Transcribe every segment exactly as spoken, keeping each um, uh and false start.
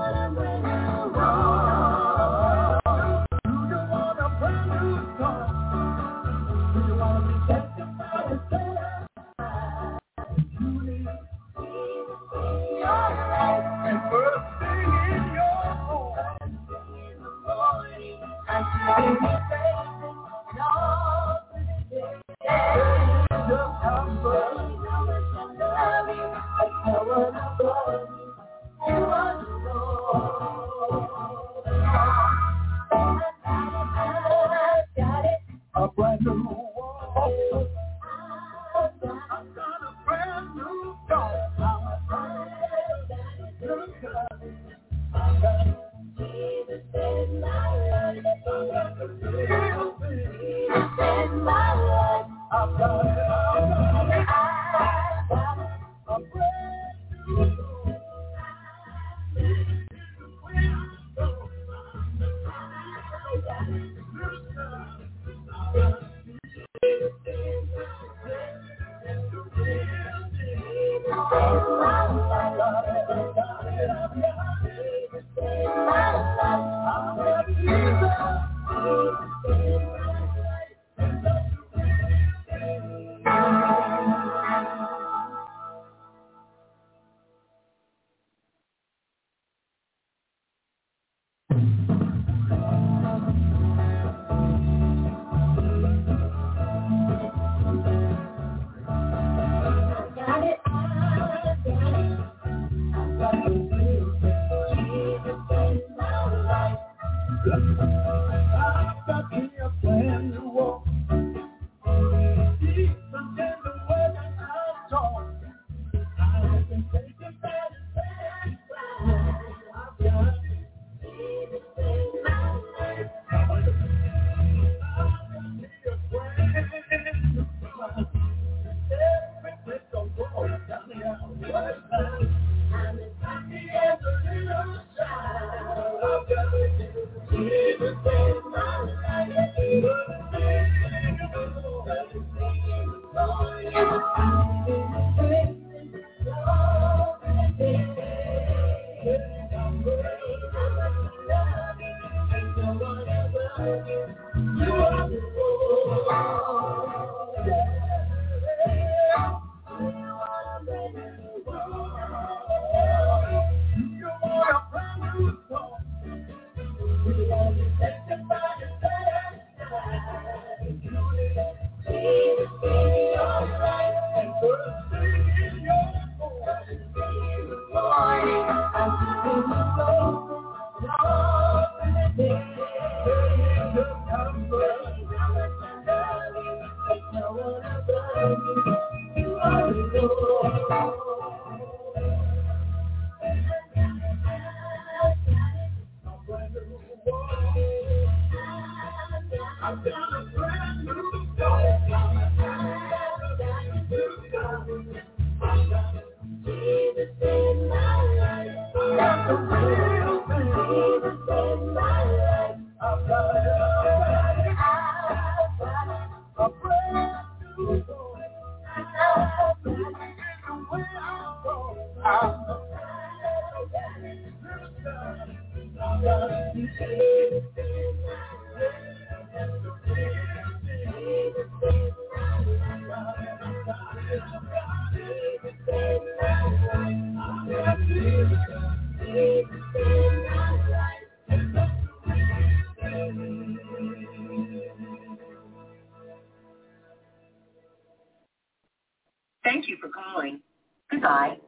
Thank you for calling. Goodbye.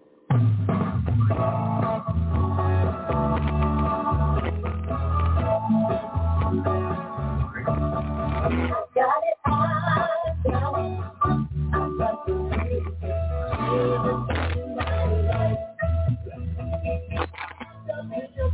Got it, I got it. I got to see it.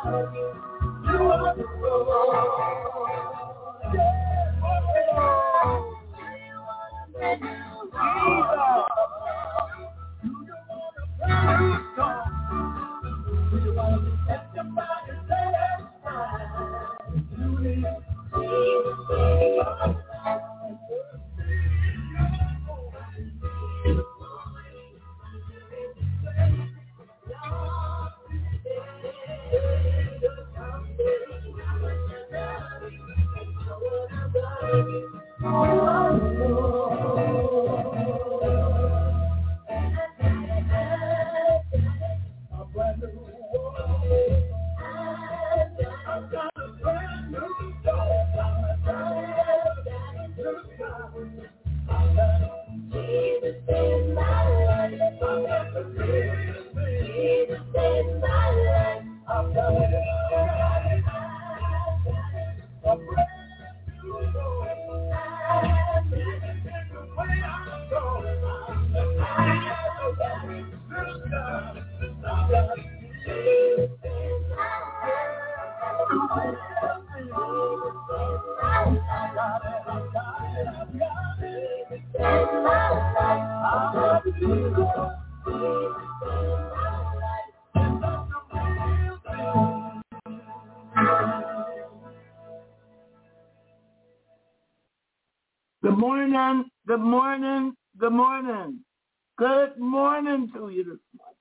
Good morning, good morning, good morning. Good morning to you this morning.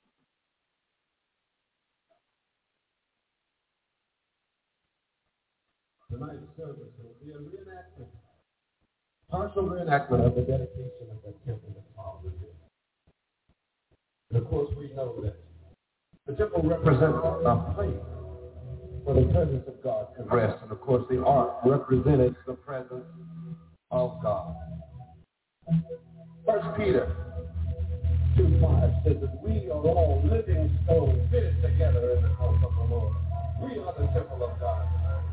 Tonight's service will be a reenactment, partial reenactment of the dedication of the temple that Paul was in. And of course, we know that the temple represents a place where the presence of God can rest. And of course, the ark represented the presence of God. First Peter two five says that we are all living stones fitted together in the house of the Lord. We are the temple of God.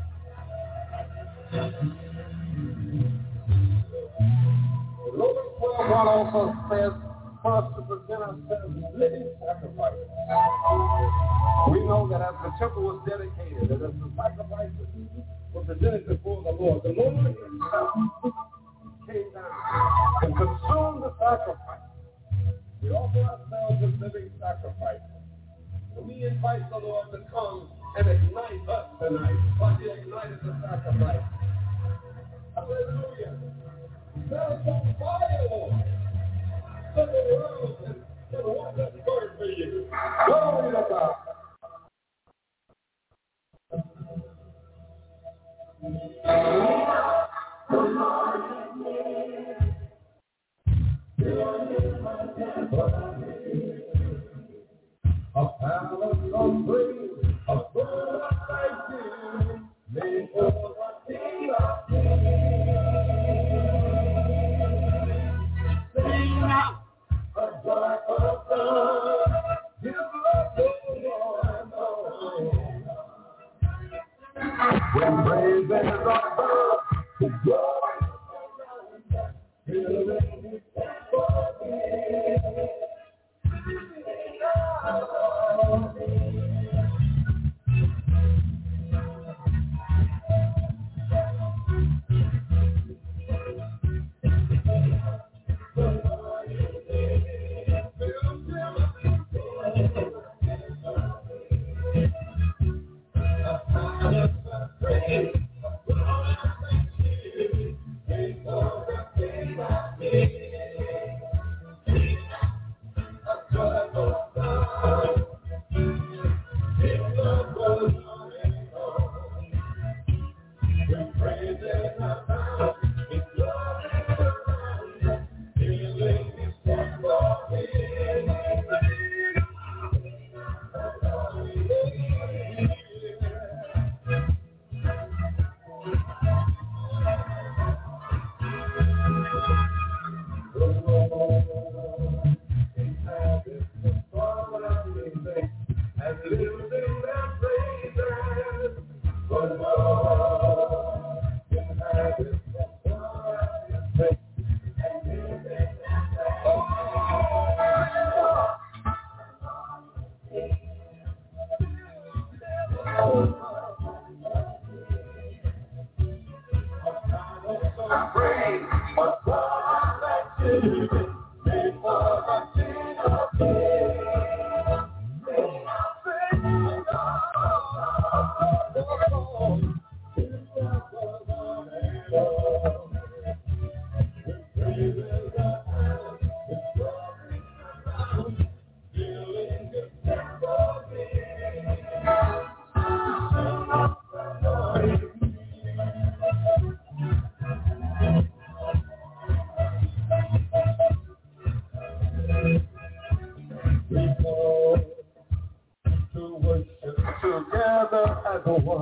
Romans twelve one also says for us to present ourselves living sacrifices. We know that as the temple was dedicated and as the sacrifices were presented before the Lord, the Lord himself came down and consumed the sacrifice. We offer ourselves as living sacrifices. And we invite the Lord to come and ignite us tonight, like he ignited the sacrifice. Hallelujah. Set us on fire, Lord. Set the world and set what that's burn for you. Glory to God. A palace of praise, a throne of thanksgiving, made for the King of Kings. Sing out a joyful song, give love to the Lord. When praises are heard, the joy surrounds us, filling his temple again.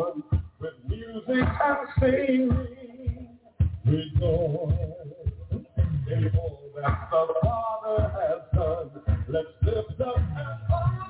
Lord with music and singing. Rejoice in all that the Father has done. Let's lift up and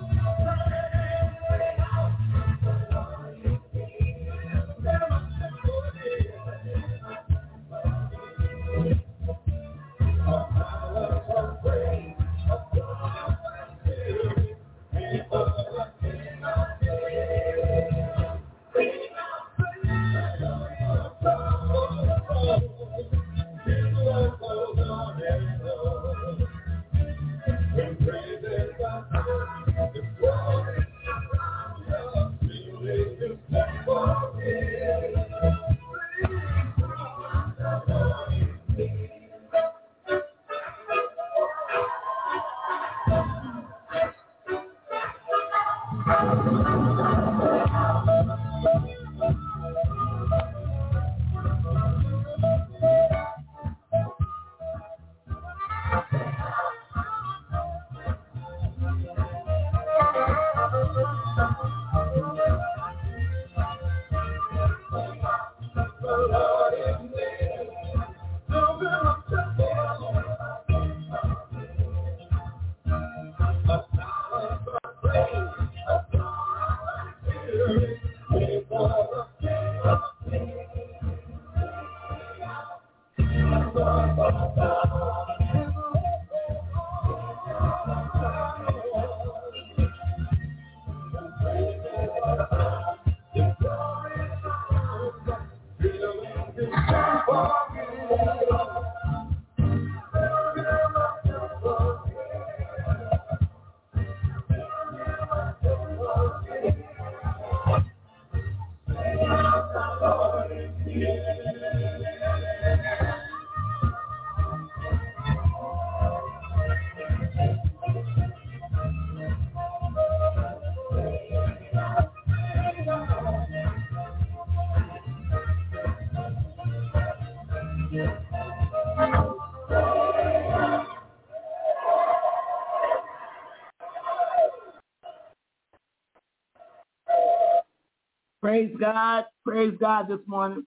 Praise God. Praise God this morning.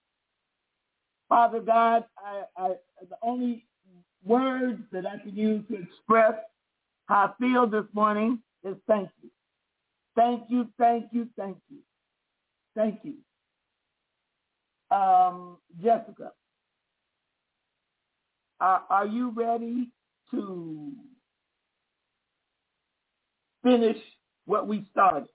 Father God, I, I, the only words that I can use to express how I feel this morning is thank you. Thank you, thank you, thank you. Thank you. Um, Jessica, are, are you ready to finish what we started?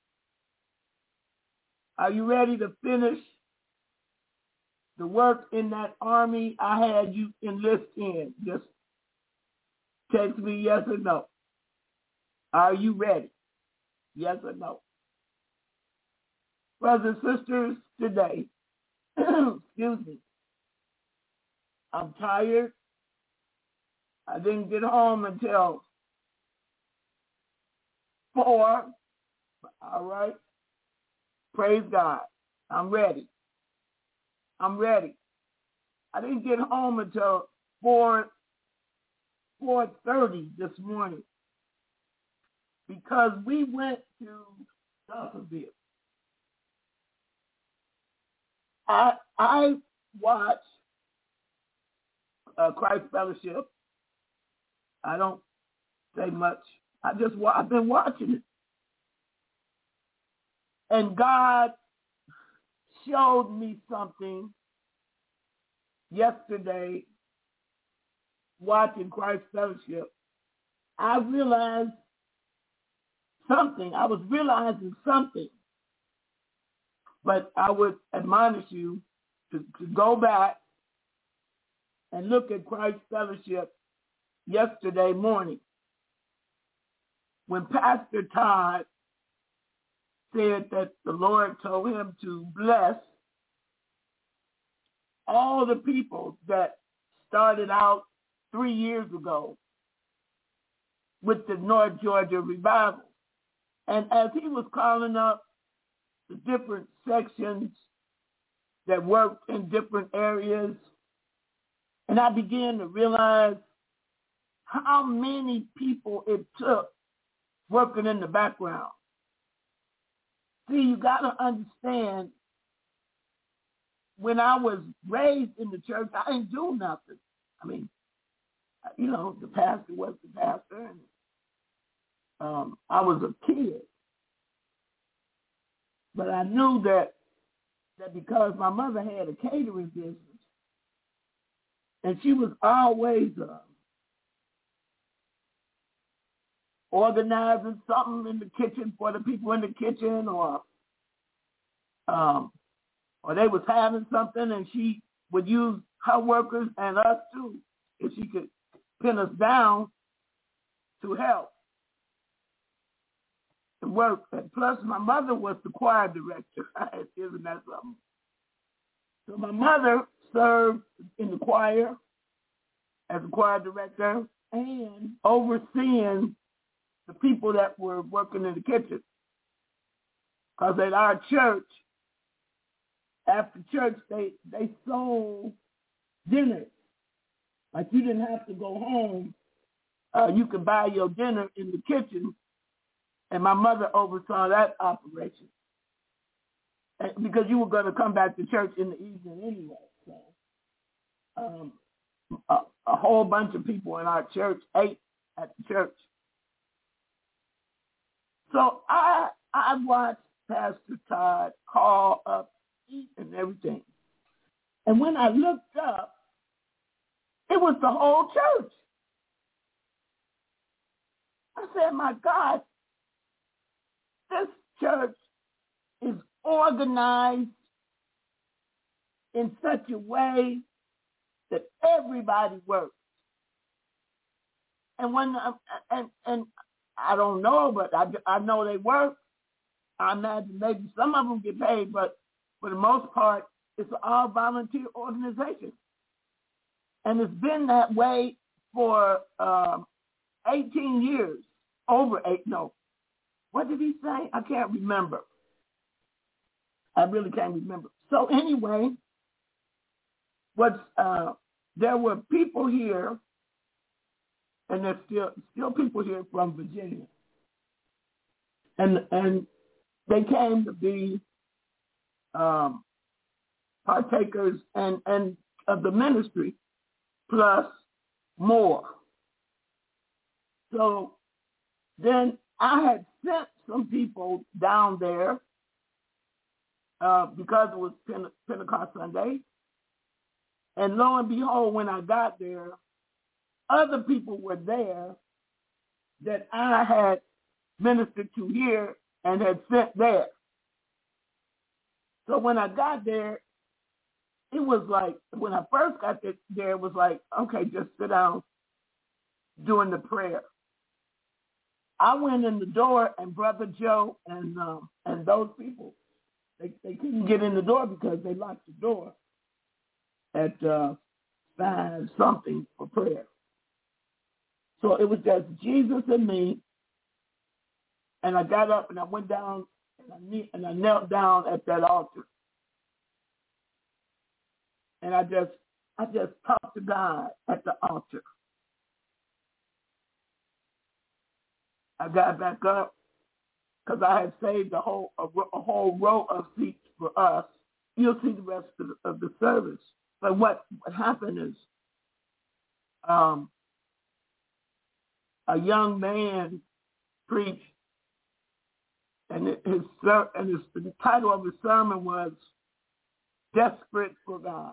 Are you ready to finish the work in that army I had you enlist in? Just text me yes or no. Are you ready? Yes or no? Brothers and sisters, today, excuse me, I'm tired. I didn't get home until four. All right. Praise God. I'm ready. I'm ready. I didn't get home until four, four thirty this morning because we went to Dawsonville. I I watch uh, Christ Fellowship. I don't say much. I just I've been watching it, and God showed me something yesterday watching Christ Fellowship. I realized something. I was realizing something. But I would admonish you to, to go back and look at Christ Fellowship yesterday morning when Pastor Todd said that the Lord told him to bless all the people that started out three years ago with the North Georgia revival. And as he was calling up the different sections that worked in different areas, and I began to realize how many people it took working in the background. See, you got to understand when I was raised in the church, I didn't do nothing. I mean, you know, the pastor was the pastor, and um, I was a kid. But I knew that that because my mother had a catering business, and she was always uh, organizing something in the kitchen for the people in the kitchen, or um, or they was having something, and she would use her workers and us too, if she could pin us down to help and work. And plus, my mother was the choir director. Isn't that something? So my mother served in the choir as a choir director and overseeing the people that were working in the kitchen. Because at our church, after church, they, they sold dinners. Like you didn't have to go home. Uh, you could buy your dinner in the kitchen, and my mother oversaw that operation. And because you were going to come back to church in the evening anyway. So um, a, a whole bunch of people in our church ate at the church. So I I watched Pastor Todd call up, eat, and everything. And when I looked up, it was the whole church. I said, my God, this church is organized in such a way that everybody works. And when and and I don't know, but I, I know they work. I imagine maybe some of them get paid, but for the most part, it's all volunteer organization. And it's been that way for um, eighteen years, over eight, no. What did he say? I can't remember. I really can't remember. So anyway, what's, uh, there were people here, and there's still still people here from Virginia. And and they came to be um, partakers and, and of the ministry, plus more. So then I had sent some people down there uh, because it was Pente- Pentecost Sunday. And lo and behold, when I got there, other people were there that I had ministered to here and had sent there. So when I got there, it was like, when I first got there, it was like, okay, just sit down during the prayer. I went in the door, and Brother Joe and um, and those people, they, they couldn't get in the door because they locked the door at uh, five something for prayer. So it was just Jesus and me, and I got up and I went down and I, knee, and I knelt down at that altar, and I just I just talked to God at the altar. I got back up because I had saved a whole a, a whole row of seats for us. You'll see the rest of the, of the service. But what, what happened is um, a young man preached, and his and his, the title of his sermon was "Desperate for God."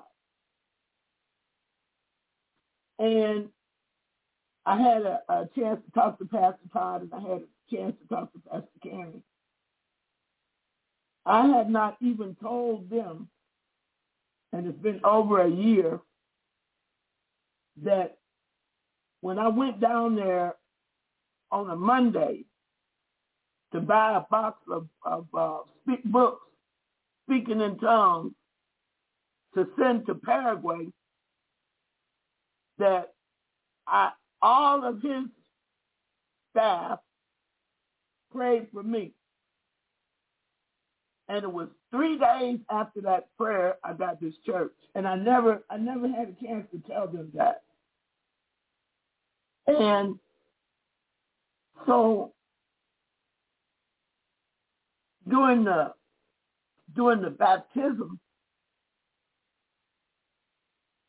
And I had a, a chance to talk to Pastor Todd, and I had a chance to talk to Pastor Karen. I had not even told them, and it's been over a year, that when I went down there on a Monday to buy a box of, of uh, speak books, Speaking in Tongues, to send to Paraguay, that I all of his staff prayed for me. And it was three days after that prayer I got this church. And I never I never had a chance to tell them that. And so during the during the baptism,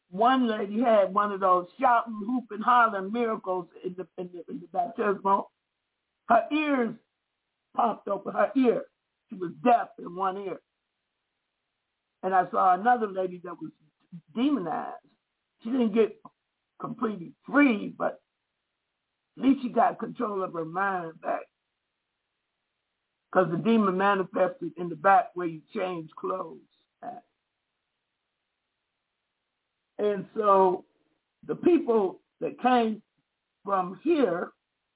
one lady had one of those shouting, hooping, hollering miracles in the, in the, in the baptismal. Her ears popped open, her ear. She was deaf in one ear. And I saw another lady that was demonized. She didn't get completely free, but at least she got control of her mind back. Because the demon manifested in the back where you change clothes at. And so the people that came from here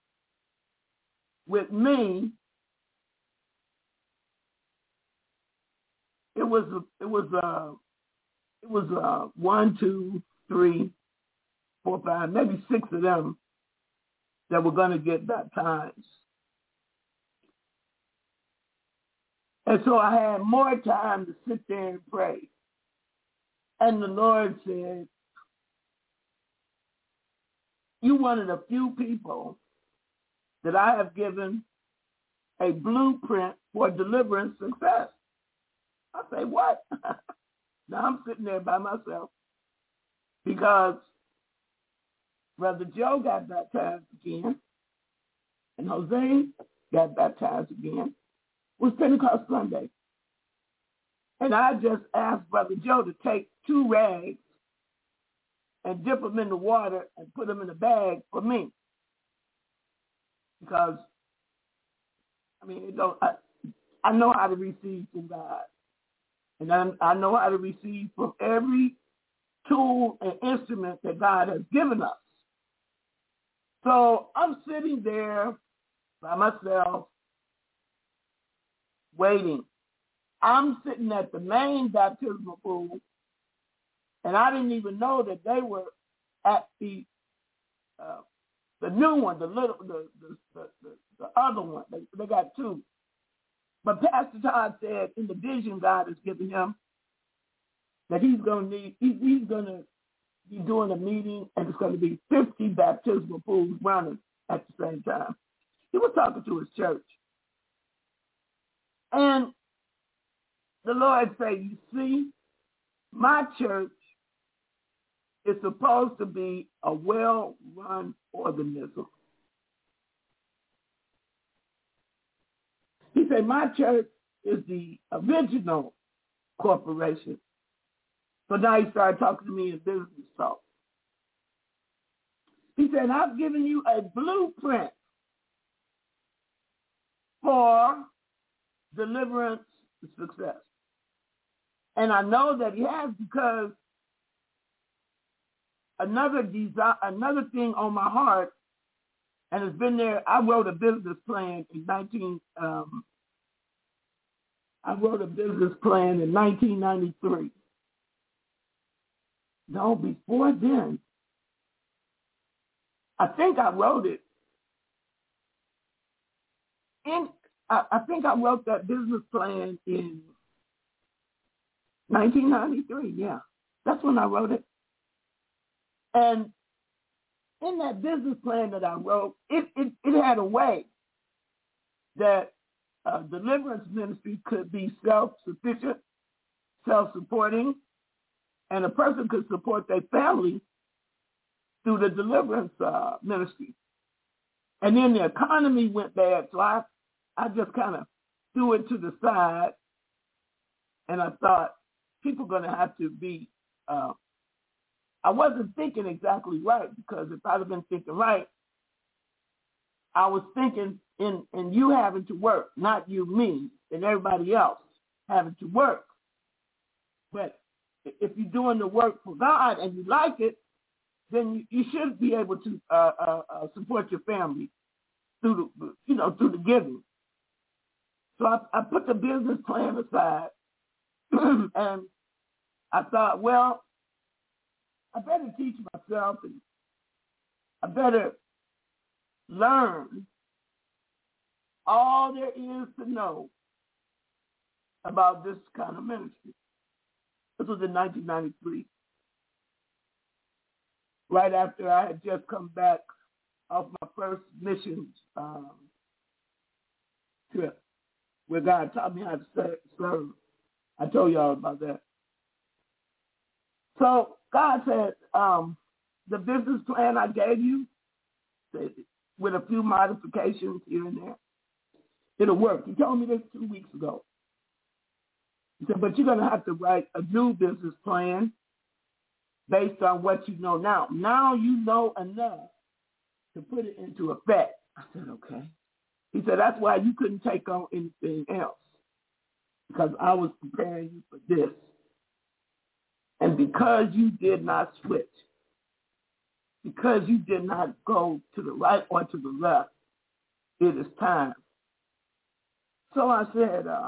with me, it was it was uh it was uh one, two, three, four, five, maybe six of them that were going to get baptized. And so I had more time to sit there and pray. And the Lord said, you one of the few people that I have given a blueprint for deliverance success. I say, what? Now I'm sitting there by myself because Brother Joe got baptized again and Jose got baptized again. It was Pentecost Sunday. And I just asked Brother Joe to take two rags and dip them in the water and put them in a bag for me. Because, I mean, it don't, I, I know how to receive from God. And I, I know how to receive from every tool and instrument that God has given us. So I'm sitting there by myself, waiting. I'm sitting at the main baptismal pool, and I didn't even know that they were at the uh, the new one, the little, the the, the, the, the other one. They, they got two. But Pastor Todd said in the vision God has given him that he's going to need, he, he's going to be doing a meeting, and it's going to be fifty baptismal pools running at the same time. He was talking to his church, and the Lord said, you see, my church is supposed to be a well-run organism. He said, my church is the original corporation. So now he started talking to me in business talk. He said, I've given you a blueprint for deliverance and success. And I know that he has because another design, another thing on my heart, and it's been there. I wrote a business plan in nineteen. Um, I wrote a business plan in nineteen ninety-three. No, before then, I think I wrote it. In I, I think I wrote that business plan in nineteen ninety-three, yeah. That's when I wrote it. And in that business plan that I wrote, it, it, it had a way that uh, deliverance ministry could be self-sufficient, self-supporting, and a person could support their family through the deliverance uh, ministry. And then the economy went bad, so I, I just kind of threw it to the side, and I thought, people are going to have to be, uh, I wasn't thinking exactly right, because if I'd have been thinking right, I was thinking in, in you having to work, not you, me, and everybody else having to work. But if you're doing the work for God and you like it, then you, you should be able to uh, uh, uh, support your family through the, you know, through the giving. So I, I put the business plan aside, and I thought, well, I better teach myself, and I better learn all there is to know about this kind of ministry. This was in nineteen ninety-three, right after I had just come back off my first missions um, trip, where God taught me how to serve. I told y'all about that. So God said, um, the business plan I gave you, with a few modifications here and there, it'll work. He told me this two weeks ago. He said, but you're going to have to write a new business plan based on what you know now. Now you know enough to put it into effect. I said, okay. He said, that's why you couldn't take on anything else, because I was preparing you for this. And because you did not switch, because you did not go to the right or to the left, it is time. So I said, uh,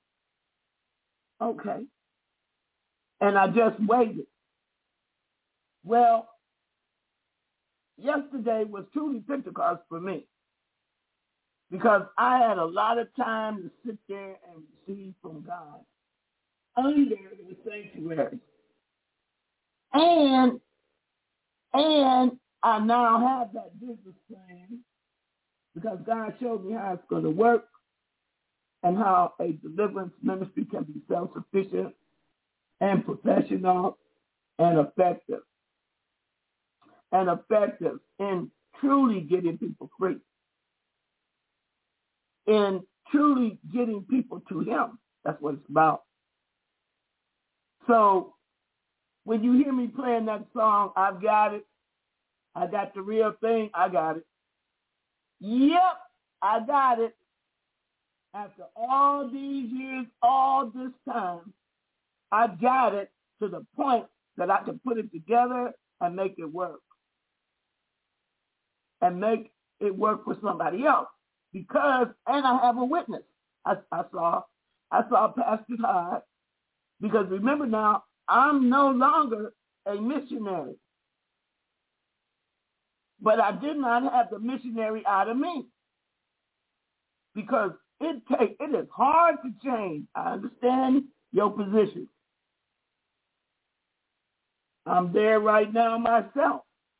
okay. And I just waited. Well, yesterday was truly Pentecost for me, because I had a lot of time to sit there and receive from God under the sanctuary. And and I now have that business plan because God showed me how it's going to work and how a deliverance ministry can be self-sufficient and professional and effective. And effective in truly getting people free. In truly getting people to him. That's what it's about. So when you hear me playing that song, I've got it. I got the real thing. I got it. Yep, I got it. After all these years, all this time, I got it to the point that I can put it together and make it work. And make it work for somebody else. Because, and I have a witness. I, I saw, I saw Pastor Todd. Because remember now, I'm no longer a missionary. But I did not have the missionary out of me. Because it take, it is hard to change. I understand your position. I'm there right now myself.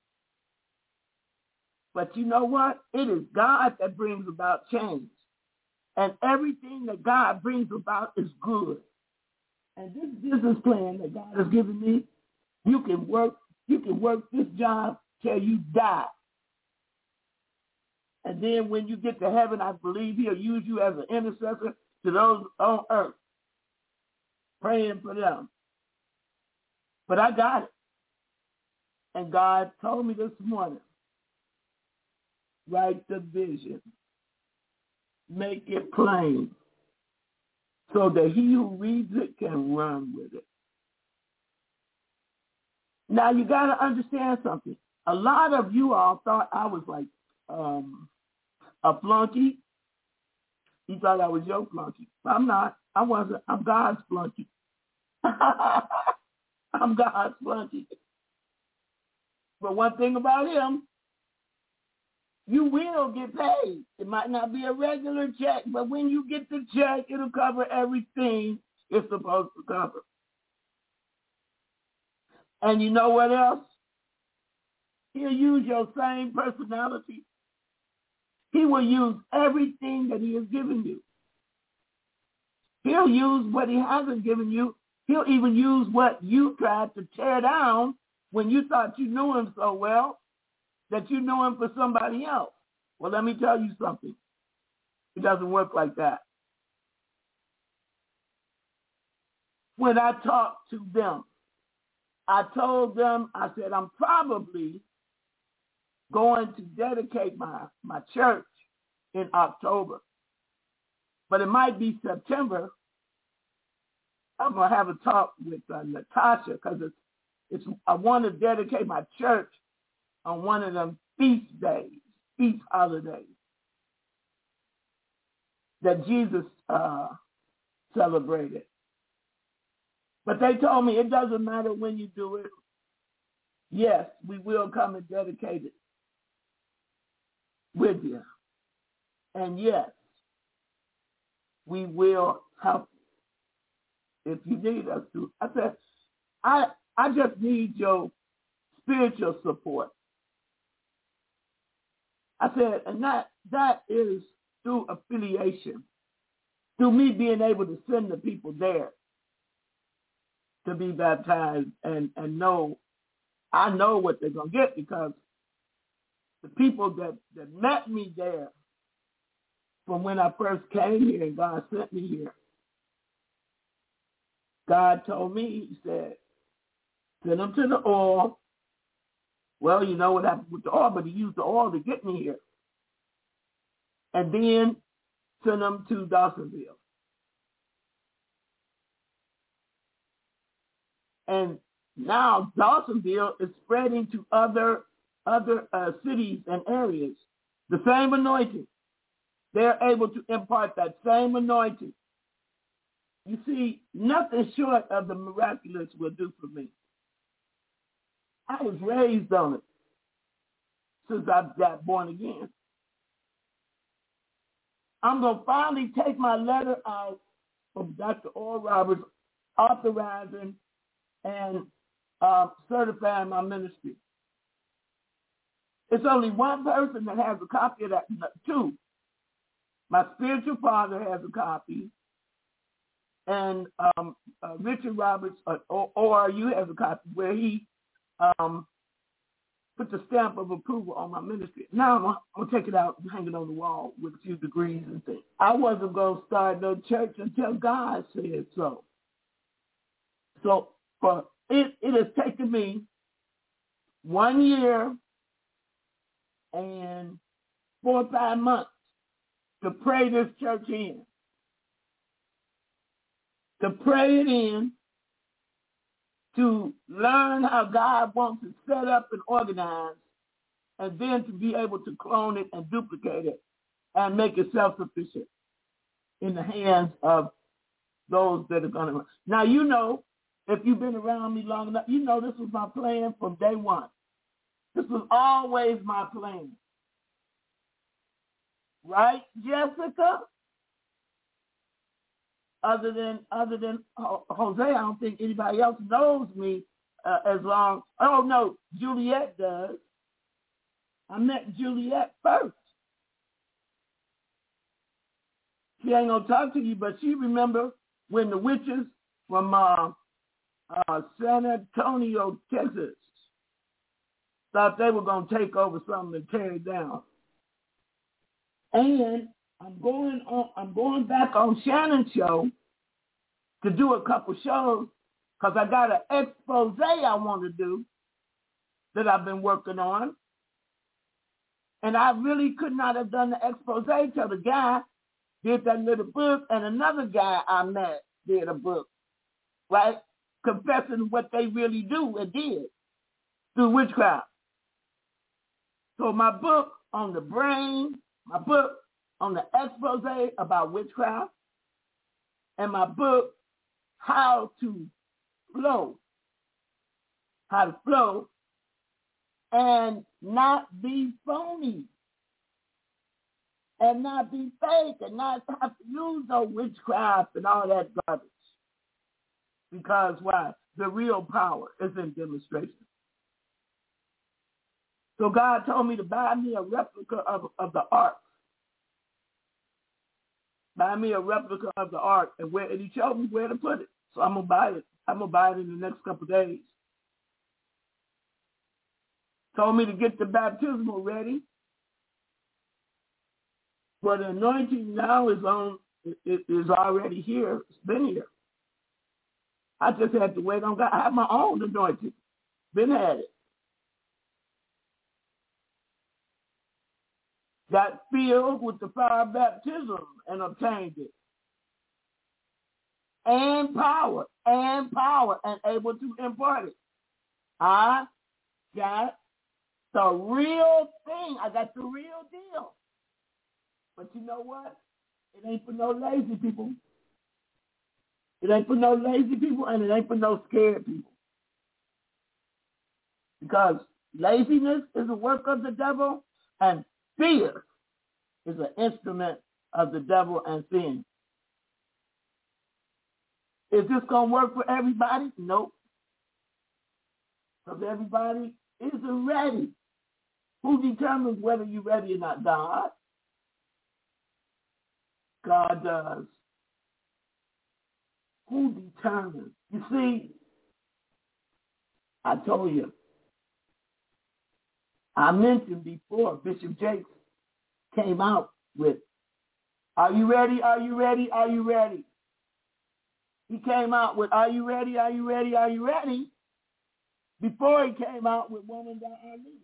But you know what? It is God that brings about change. And everything that God brings about is good. And this business plan that God has given me, you can work, you can work this job till you die. And then when you get to heaven, I believe he'll use you as an intercessor to those on earth, praying for them. But I got it. And God told me this morning, write the vision. Make it plain so that he who reads it can run with it. Now, you got to understand something. A lot of you all thought I was like um, a flunky. You thought I was your flunky. I'm not. I wasn't. I'm God's flunky. I'm God's flunky. But one thing about him, you will get paid. It might not be a regular check, but when you get the check, it'll cover everything it's supposed to cover. And you know what else? He'll use your same personality. He will use everything that he has given you. He'll use what he hasn't given you. He'll even use what you tried to tear down when you thought you knew him so well that you knew him for somebody else. Well, let me tell you something. It doesn't work like that. When I talked to them, I told them, I said, I'm probably going to dedicate my, my church in October. But it might be September. I'm going to have a talk with uh, Natasha because it's, it's, I want to dedicate my church on one of them feast days, feast holidays that Jesus uh, celebrated. But they told me it doesn't matter when you do it. Yes, we will come and dedicate it with you. And yes, we will help if you need us to. I said, I I just need your spiritual support. I said, and that that is through affiliation, through me being able to send the people there to be baptized and, and know I know what they're going to get because the people that, that met me there from when I first came here and God sent me here, God told me, he said, send them to the oil. Well, you know what happened with the oil, but he used the oil to get me here. And then send them to Dawsonville. And now Dawsonville is spreading to other other uh, cities and areas. The same anointing. They're able to impart that same anointing. You see, nothing short of the miraculous will do for me. I was raised on it since I got born again. I'm going to finally take my letter out from Doctor Oral Roberts authorizing and uh, certifying my ministry. It's only one person that has a copy of that, two. My spiritual father has a copy, and um, uh, Richard Roberts, uh, O R U, has a copy where he um, put the stamp of approval on my ministry. Now I'm, I'm going to take it out and hang it on the wall with a few degrees and things. I wasn't going to start no church until God said so. So for it, it has taken me one year and four or five months to pray this church in, to pray it in, to learn how God wants to set up and organize, and then to be able to clone it and duplicate it and make it self-sufficient in the hands of those that are going to. Now, you know, if you've been around me long enough, you know this was my plan from day one. This was always my plan. Right, Jessica? Other than other than Jose, I don't think anybody else knows me uh, as long. Oh, no, Juliet does. I met Juliet first. She ain't going to talk to you, but she remember when the witches from uh, uh, San Antonio, Texas, thought they were going to take over something and tear it down. And I'm going on. I'm going back on Shannon's show to do a couple shows because I got an expose I want to do that I've been working on, and I really could not have done the expose till the guy did that little book, and another guy I met did a book, right, confessing what they really do and did through witchcraft. So my book on the brain. My book on the expose about witchcraft, and my book, How to Flow, How to Flow and Not Be Phony, and not be fake, and not have to use no witchcraft and all that garbage. Because why? The real power is in demonstration. So God told me to buy me a replica of, of the ark. Buy me a replica of the ark, and where and he showed me where to put it. So I'm gonna buy it. I'm gonna buy it in the next couple of days. Told me to get the baptismal ready. But the anointing now is on. It is already here. It's been here. I just had to wait on God. I have my own anointing. Been had it. Got filled with the fire baptism and obtained it. And power, and power, and able to impart it. I got the real thing. I got the real deal. But you know what? It ain't for no lazy people. It ain't for no lazy people, and it ain't for no scared people. Because laziness is a work of the devil, and fear is an instrument of the devil and sin. Is this going to work for everybody? Nope. Because everybody isn't ready. Who determines whether you're ready or not? God. God does. Who determines? You see, I told you, I mentioned before, Bishop Jakes came out with, are you ready? Are you ready? Are you ready? He came out with, are you ready? Are you ready? Are you ready? Before he came out with Woman That I Lead.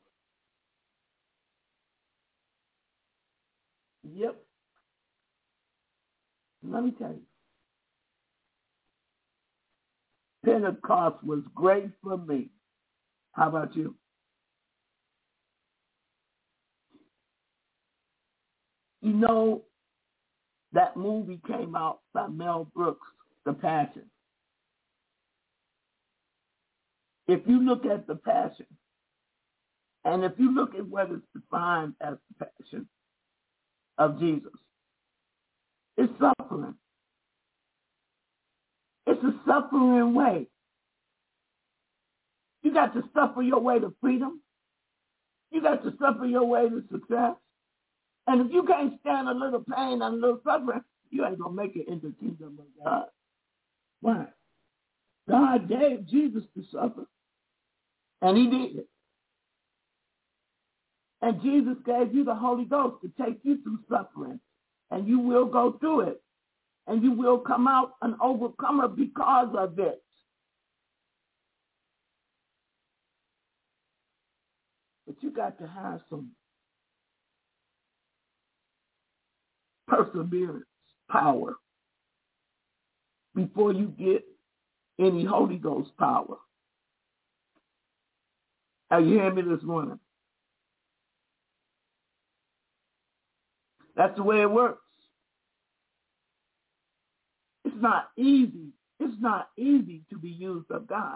Yep. Let me tell you. Pentecost was great for me. How about you? You know, that movie came out by Mel Brooks, The Passion. If you look at The Passion, and if you look at what is defined as the passion of Jesus, it's suffering. It's a suffering way. You got to suffer your way to freedom. You got to suffer your way to success. And if you can't stand a little pain and a little suffering, you ain't going to make it into the kingdom of God. Why? God gave Jesus to suffer, and he did. And Jesus gave you the Holy Ghost to take you through suffering, and you will go through it, and you will come out an overcomer because of it. But you got to have some perseverance, power, before you get any Holy Ghost power. Are you hearing me this morning? That's the way it works. It's not easy. It's not easy to be used of God.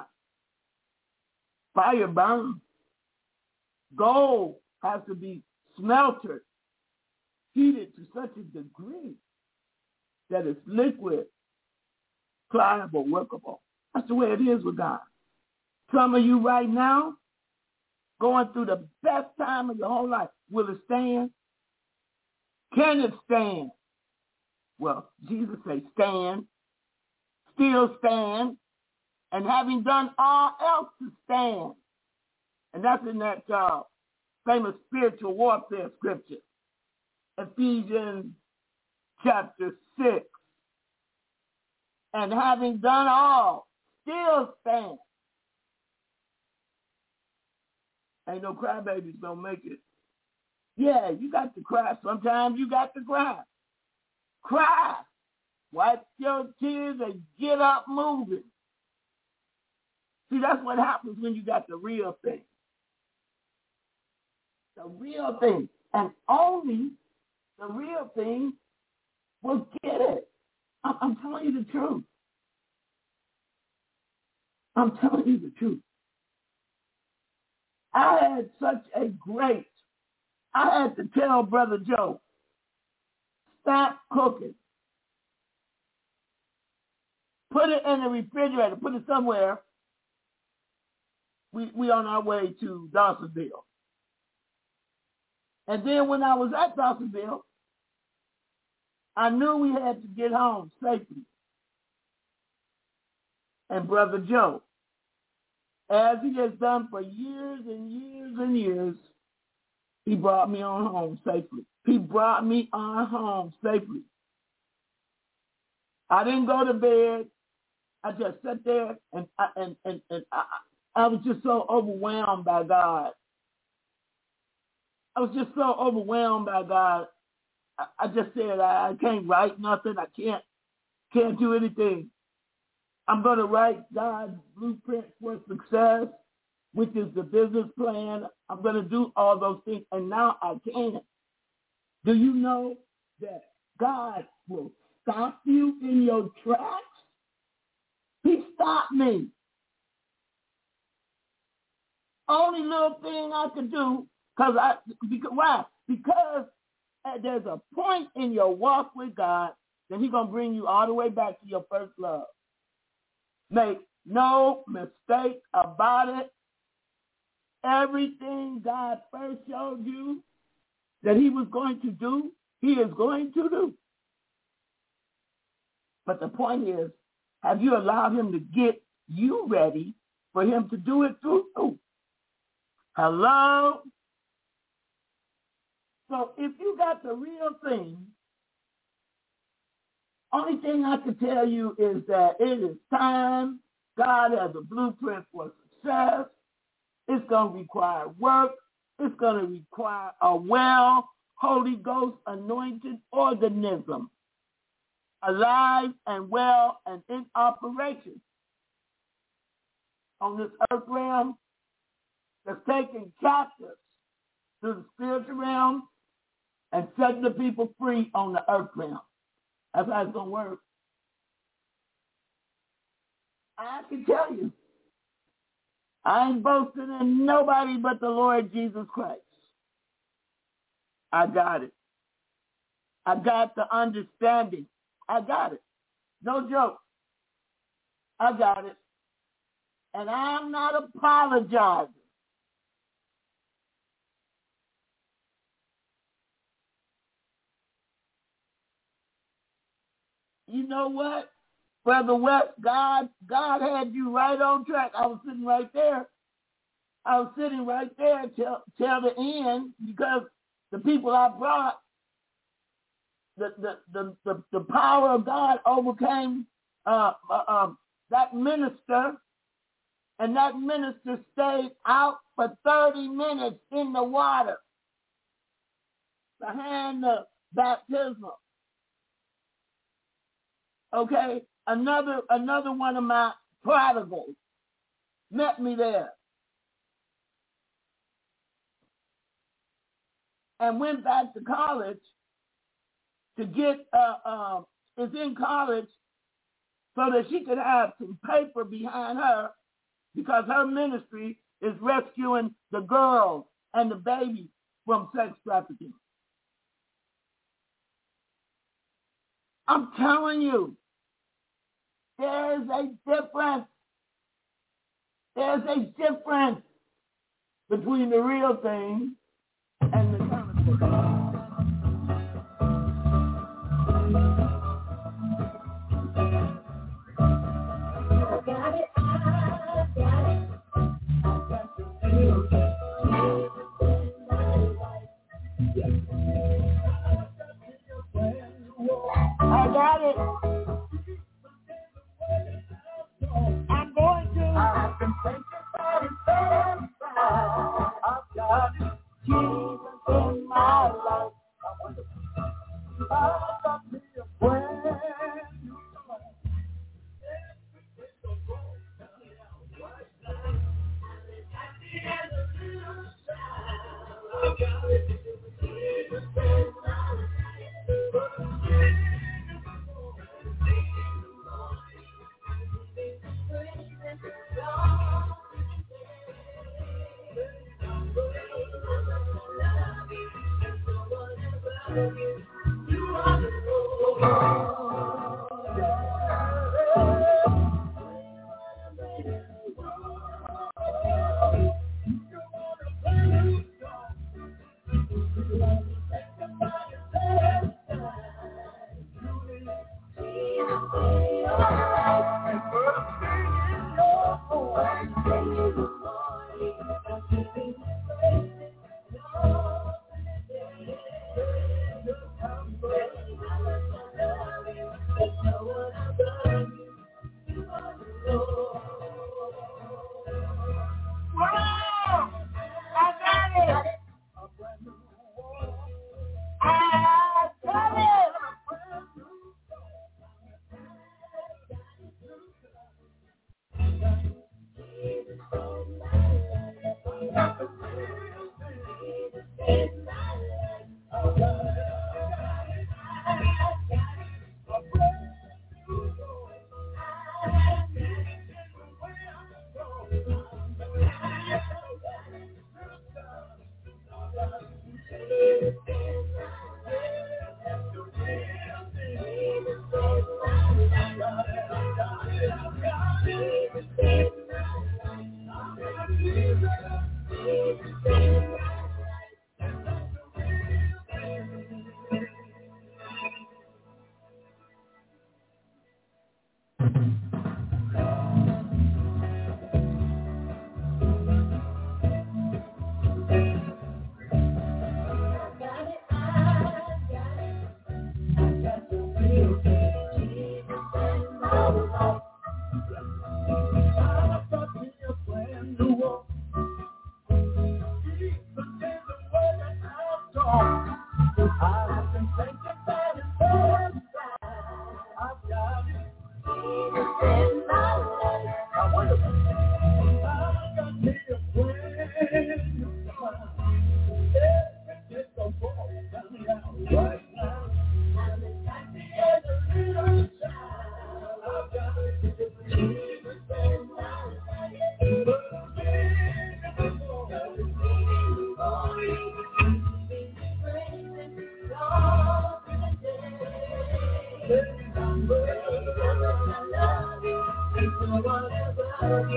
Fire burns. Gold has to be smelted, heated to such a degree that it's liquid, pliable, workable. That's the way it is with God. Some of you right now, going through the best time of your whole life, will it stand? Can it stand? Well, Jesus said, stand, still stand, and having done all else to stand. And that's in that uh, famous spiritual warfare scripture, Ephesians chapter six. And having done all, still stand. Ain't no crybabies don't make it. Yeah, you got to cry. Sometimes you got to cry. Cry. Wipe your tears and get up moving. See, that's what happens when you got the real thing. The real thing. And only the real thing will get it. I'm, I'm telling you the truth. I'm telling you the truth. I had such a great, I had to tell Brother Joe, stop cooking. Put it in the refrigerator. Put it somewhere. We we on our way to Dawsonville. And then when I was at Dawsonville, I knew we had to get home safely. And Brother Joe, as he has done for years and years and years, he brought me on home safely. He brought me on home safely. I didn't go to bed. I just sat there, and I, and, and, and I, I was just so overwhelmed by God. I was just so overwhelmed by God. I, I just said, I, I can't write nothing. I can't can't do anything. I'm going to write God's blueprint for success, which is the business plan. I'm going to do all those things, and now I can. Do you know that God will stop you in your tracks? He stopped me. Only little thing I could do, because I, because, why? Because there's a point in your walk with God that he's going to bring you all the way back to your first love. Make no mistake about it. Everything God first showed you that he was going to do, he is going to do. But the point is, have you allowed him to get you ready for him to do it through you? Hello? So if you got the real thing, only thing I can tell you is that it is time. God has a blueprint for success. It's going to require work. It's going to require a well, Holy Ghost anointed organism, alive and well and in operation on this earth realm that's taking captives to the spiritual realm and setting the people free on the earth realm. That's how it's going to work. I can tell you, I ain't boasting in nobody but the Lord Jesus Christ. I got it. I got the understanding. I got it. No joke. I got it. And I'm not apologizing. You know what? Brother West, God, God had you right on track. I was sitting right there. I was sitting right there till, till the end because the people I brought, the the the, the, the power of God overcame uh, uh, um, that minister, and that minister stayed out for thirty minutes in the water behind the baptismal. Okay, another another one of my prodigals met me there and went back to college to get uh, uh, is in college so that she could have some paper behind her because her ministry is rescuing the girls and the babies from sex trafficking. I'm telling you, there's a difference. There's a difference between the real thing and the counterfeit. I got it, I got it. I got to feel it. I got it. I'm going to. I've been thinking about it so far. I've got it. Jesus in my life. I've got to be a friend.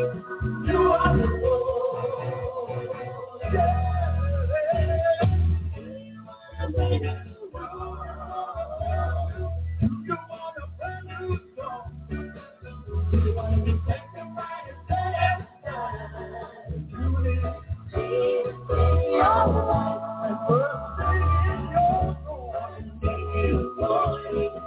You are the Lord. Yeah. You are the brand new song. You want to be sanctified and set aside. You need Jesus in your life. And first thing in your soul. You want to be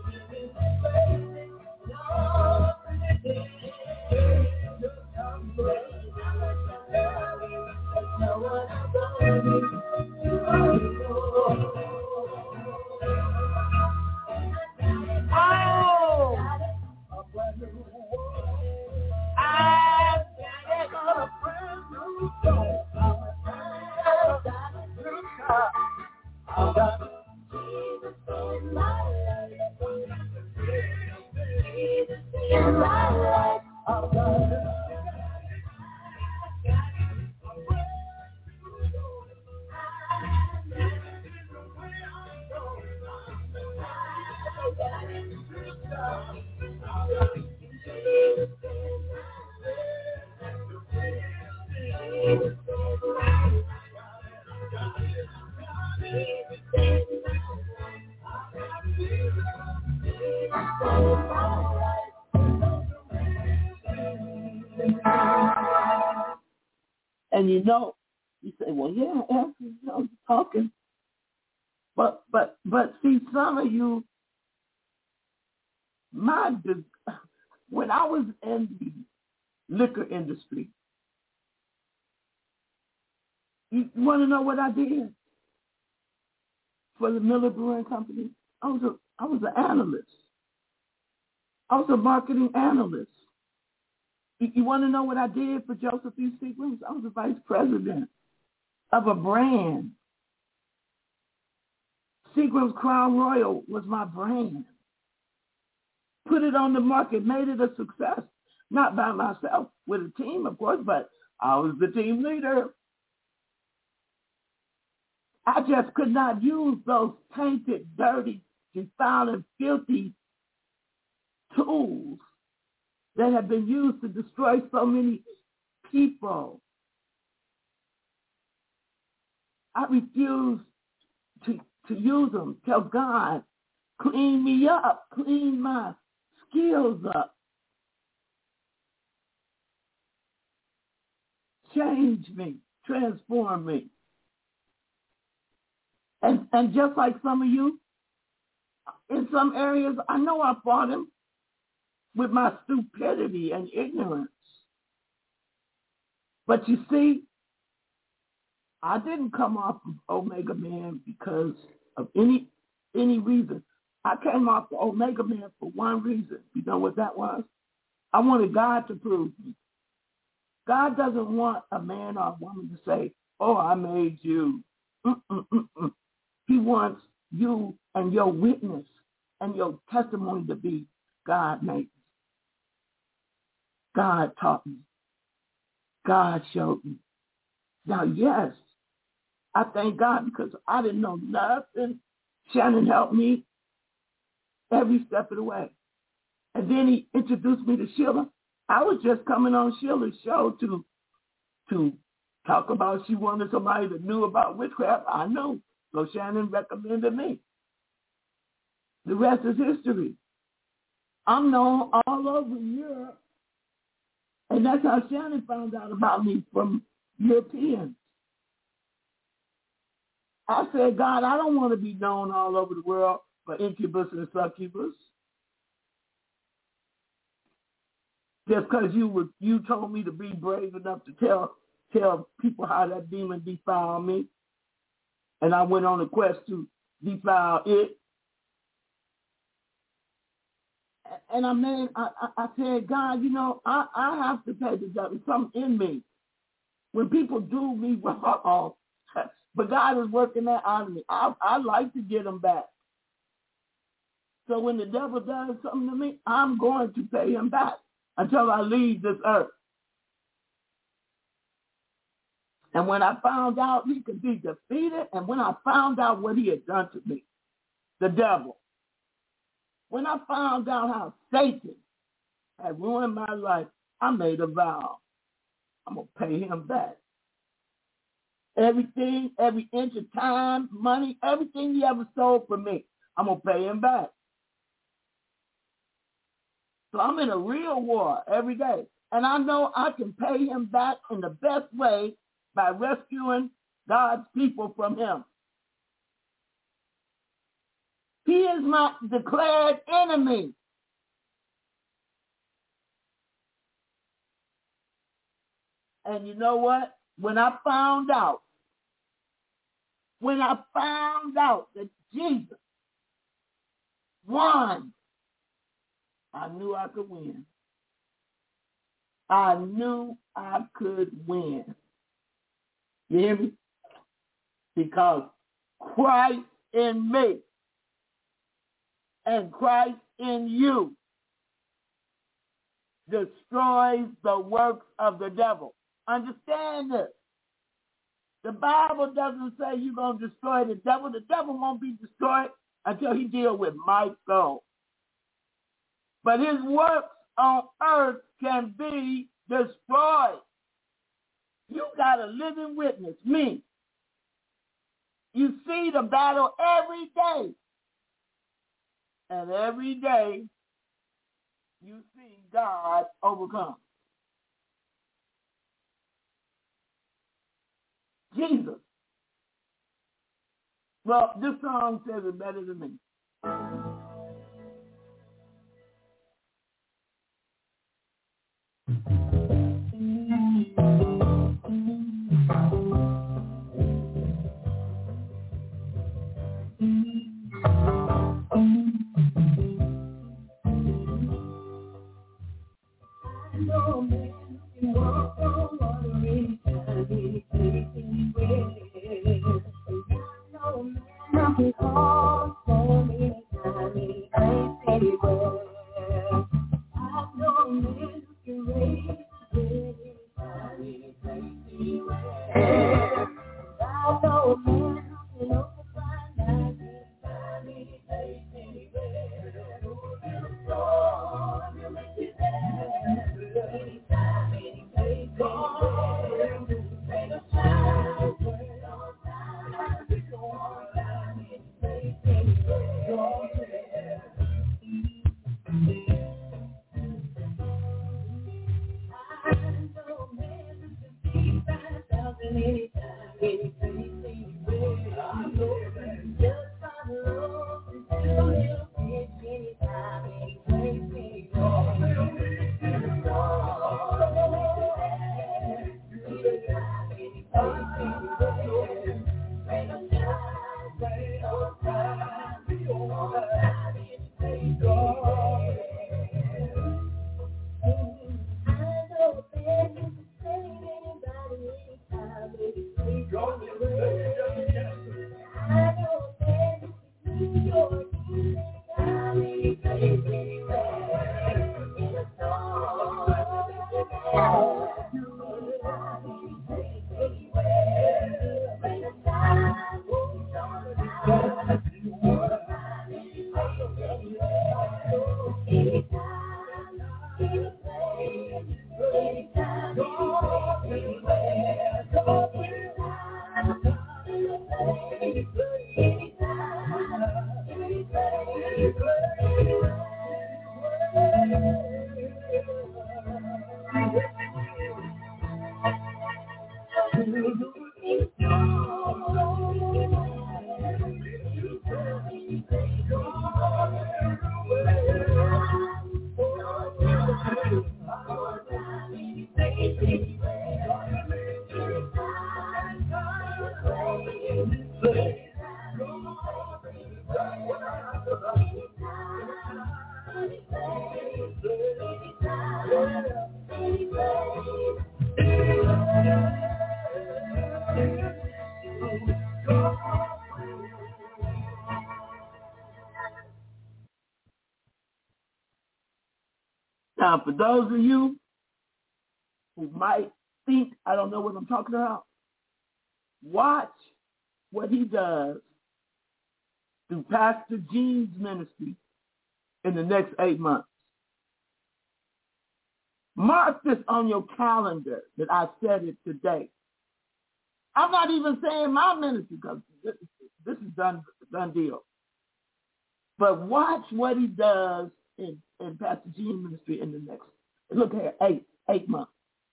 And you know, you say, well, yeah, Elsie, you know, you're talking. But, but, but see, some of you, my, when I was in the liquor industry, you want to know what I did for the Miller Brewing Company? I was a, I was an analyst. I was a marketing analyst. You, you want to know what I did for Joseph E. Seagram's? I was the vice president of a brand. Seagram's Crown Royal was my brand. Put it on the market, made it a success. Not by myself, with a team, of course, but I was the team leader. I just could not use those tainted, dirty, defiled, and filthy tools that have been used to destroy so many people. I refuse to, to use them. Tell God, clean me up, clean my skills up. Change me, transform me. And, and just like some of you, in some areas, I know I fought him with my stupidity and ignorance. But you see, I didn't come off of Omega Man because of any any reason. I came off of Omega Man for one reason. You know what that was? I wanted God to prove me. God doesn't want a man or a woman to say, oh, I made you. Mm-mm-mm-mm. He wants you and your witness and your testimony to be, God made me. God taught me. God showed me. Now, yes, I thank God because I didn't know nothing. Shannon helped me every step of the way. And then he introduced me to Sheila. I was just coming on Sheila's show to, to talk about she wanted somebody that knew about witchcraft. I knew. So Shannon recommended me. The rest is history. I'm known all over Europe. And that's how Shannon found out about me, from Europeans. I said, God, I don't want to be known all over the world for incubus and succubus. Just because you were, you told me to be brave enough to tell tell people how that demon defiled me, and I went on a quest to defile it. And I mean, I, I, I said, God, you know, I, I have to pay the devil. Something in me. When people do me wrong, but God is working that out of me. I, I like to get them back. So when the devil does something to me, I'm going to pay him back until I leave this earth. And when I found out he could be defeated, and when I found out what he had done to me, the devil, when I found out how Satan had ruined my life, I made a vow. I'm going to pay him back. Everything, every inch of time, money, everything he ever stole from me, I'm going to pay him back. So I'm in a real war every day. And I know I can pay him back in the best way by rescuing God's people from him. He is my declared enemy. And you know what? When I found out, when I found out that Jesus won, I knew I could win. I knew I could win. You hear me? Because Christ in me and Christ in you destroys the works of the devil. Understand this. The Bible doesn't say you're going to destroy the devil. The devil won't be destroyed until he deals with my soul. But his works on earth can be destroyed. You got a living witness, me. You see the battle every day. And every day you see God overcome. Jesus. Well, this song says it better than me. I know man can walk on water anytime, any place, anywhere. I know man can call storm anytime, any place, anywhere. I know man can raise the dead anytime, any place, anywhere. I know man can open my eyes anytime, any place, anywhere. Oh, you make it there. Anytime, any place, anywhere. Make a child, wait on time. It's on time, any place, anywhere. I know man can be five thousand anytime, any place, anywhere. I know man just find love and still live it anytime, any place, anywhere. Now, for those of you who might think I don't know what I'm talking about, watch what he does through Pastor Gene's ministry in the next eight months. Mark this on your calendar that I said it today. I'm not even saying my ministry because this, this is done, done deal. But watch what he does in, in Pastor Gene ministry in the next, look here, eight, eight months.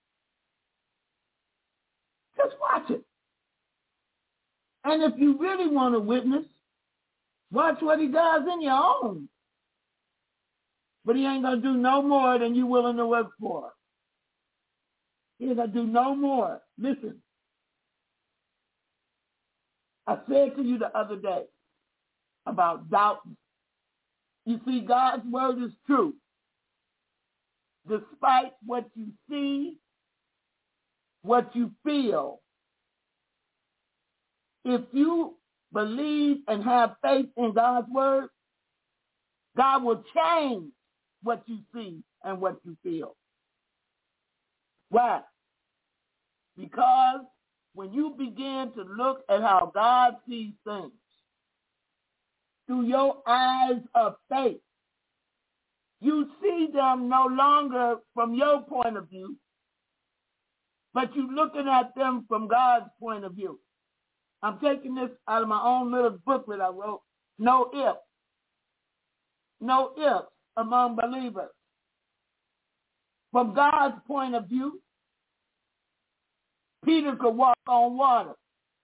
Just watch it. And if you really want to witness, watch what he does in your own. But he ain't going to do no more than you willing to work for. He ain't going to do no more. Listen. I said to you the other day about doubting. You see, God's word is true. Despite what you see, what you feel, if you believe and have faith in God's word, God will change what you see and what you feel. Why? Because when you begin to look at how God sees things through your eyes of faith, you see them no longer from your point of view, but you're looking at them from God's point of view. I'm taking this out of my own little booklet I wrote, No Ifs. No ifs among believers. From God's point of view, Peter could walk on water,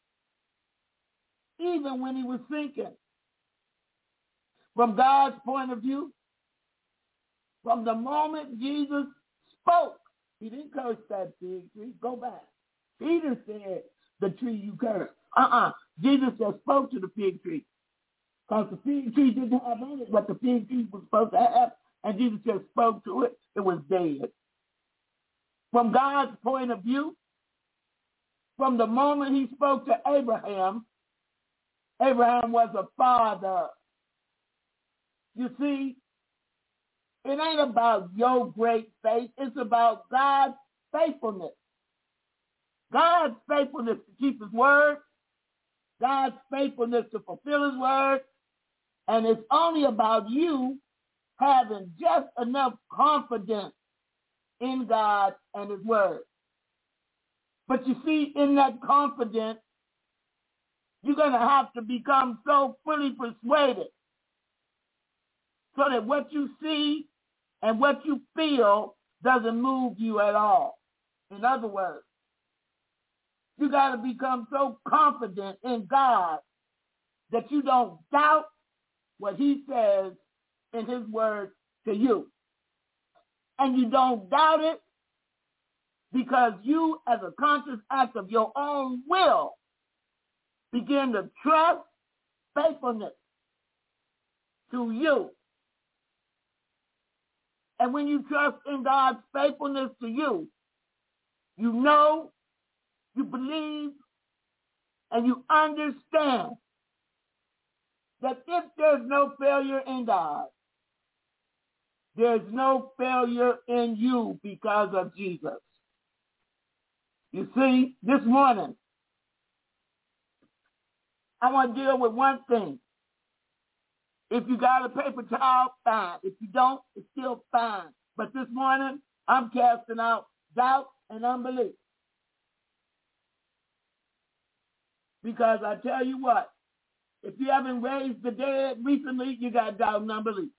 even when he was sinking. From God's point of view, from the moment Jesus spoke, he didn't curse that fig tree. Go back. Peter said, the tree you cursed. Uh-uh. Jesus just spoke to the fig tree. Because the fig tree didn't have in it what the fig tree was supposed to have, and Jesus just spoke to it. It was dead. From God's point of view, from the moment he spoke to Abraham, Abraham was a father. You see, it ain't about your great faith. It's about God's faithfulness. God's faithfulness to keep his word, God's faithfulness to fulfill his word, and it's only about you having just enough confidence in God and his word. But you see, in that confidence, you're going to have to become so fully persuaded so that what you see and what you feel doesn't move you at all. In other words, you got to become so confident in God that you don't doubt what he says in his word to you. And you don't doubt it because you, as a conscious act of your own will, begin to trust faithfulness to you. And when you trust in God's faithfulness to you, you know, you believe, and you understand that if there's no failure in God, there's no failure in you because of Jesus. You see, this morning, I want to deal with one thing. If you got a paper towel, fine. If you don't, it's still fine. But this morning, I'm casting out doubt and unbelief. Because I tell you what, if you haven't raised the dead recently, you got doubt and unbelief.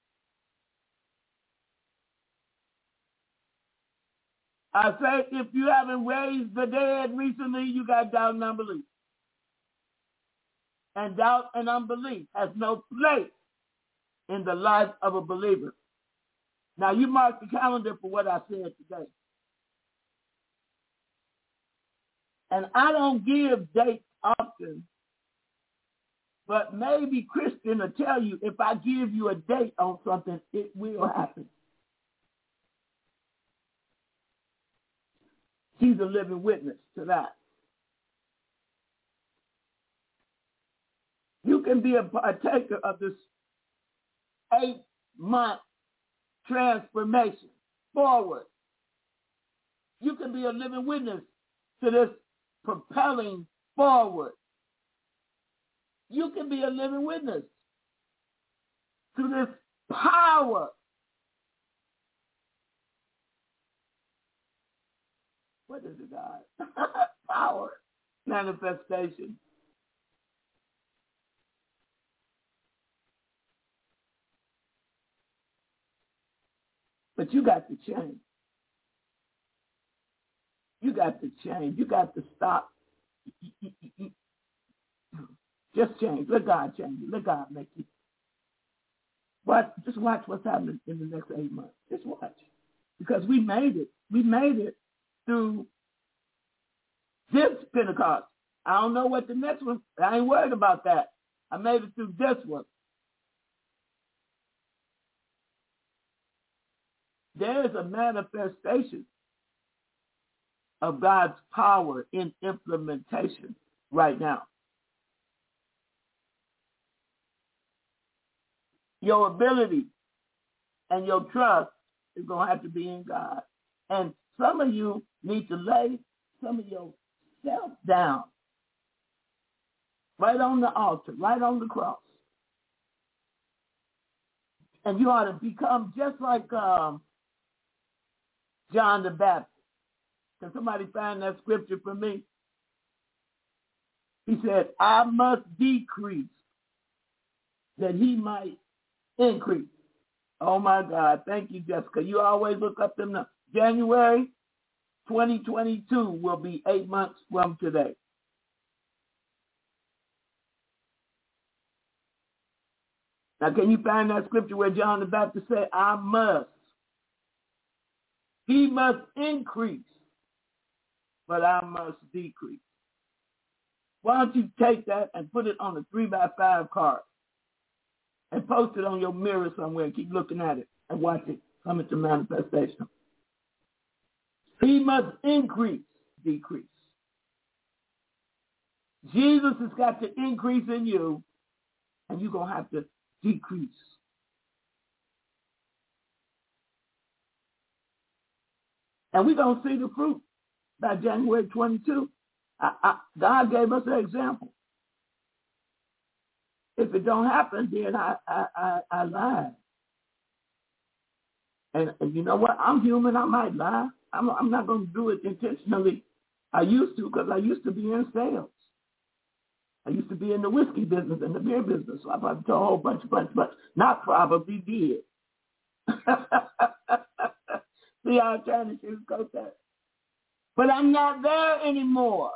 I say, if you haven't raised the dead recently, you got doubt and unbelief. And doubt and unbelief has no place in the life of a believer. Now, you mark the calendar for what I said today. And I don't give dates often, but maybe Christian will tell you if I give you a date on something, it will happen. He's a living witness to that. You can be a partaker of this eight-month transformation forward. You can be a living witness to this propelling forward. You can be a living witness to this power what is it, God? Power, manifestation. But you got to change. You got to change. You got to stop. Just change. Let God change you. Let God make you. But just watch what's happening in the next eight months. Just watch. Because we made it. We made it through this Pentecost. I don't know what the next one, I ain't worried about that. I made it through this one. There is a manifestation of God's power in implementation right now. Your ability and your trust is going to have to be in God. And some of you need to lay some of yourself down right on the altar, right on the cross. And you ought to become just like um, John the Baptist. Can somebody find that scripture for me? He said, I must decrease that he might increase. Oh, my God. Thank you, Jessica. You always look up them numbers. January twenty twenty-two will be eight months from today. Now, can you find that scripture where John the Baptist said, I must. He must increase, but I must decrease. Why don't you take that and put it on a three by five card and post it on your mirror somewhere and keep looking at it and watch it come into manifestation. He must increase, decrease. Jesus has got to increase in you, and you're going to have to decrease. And we're going to see the fruit by January twenty-second. I, I, God gave us an example. If it don't happen, then I, I, I, I lied. And, and you know what? I'm human. I might lie. I'm, I'm not going to do it intentionally. I used to because I used to be in sales. I used to be in the whiskey business and the beer business. So I probably told a whole bunch, bunch, bunch. Not probably did. See how I'm trying to sugarcoat that? But I'm not there anymore.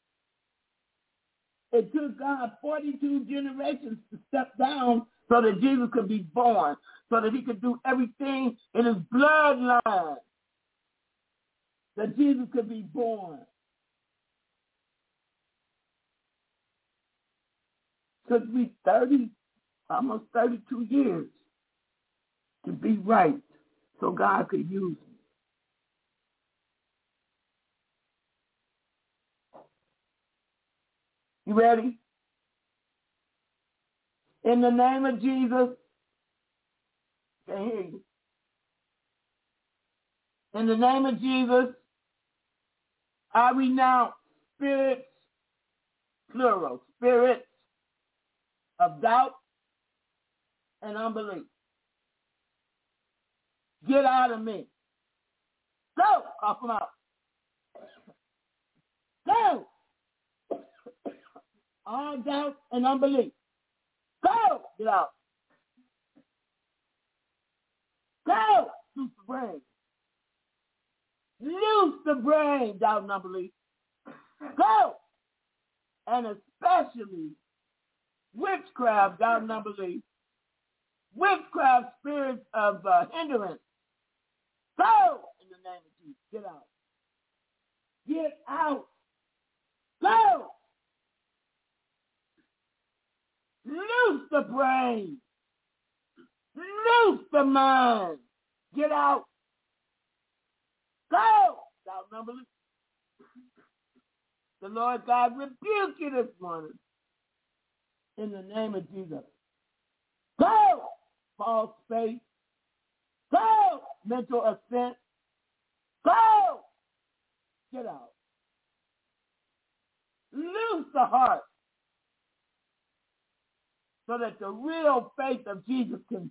It took God forty-two generations to step down so that Jesus could be born, so that he could do everything in his bloodline, that Jesus could be born. Took me thirty, almost thirty-two years to be right so God could use me. You ready? In the name of Jesus, can't hear you. In the name of Jesus, I renounce spirits, plural, spirits of doubt and unbelief. Get out of me. Go! Cough them out. Go! All doubt and unbelief. Go! Get out. Go! Loose the brain. Loose the brain, doubt and unbelief. Go! And especially witchcraft, doubt and unbelief. Witchcraft spirits of uh, hindrance. Go! In the name of Jesus. Get out. Get out. Go! Loose the brain. Loose the mind. Get out. Go! Doubt and unbelief. The Lord God rebuke you this morning. In the name of Jesus. Go! False faith. Go! Mental assent. Go! Get out. Loose the heart so that the real faith of Jesus can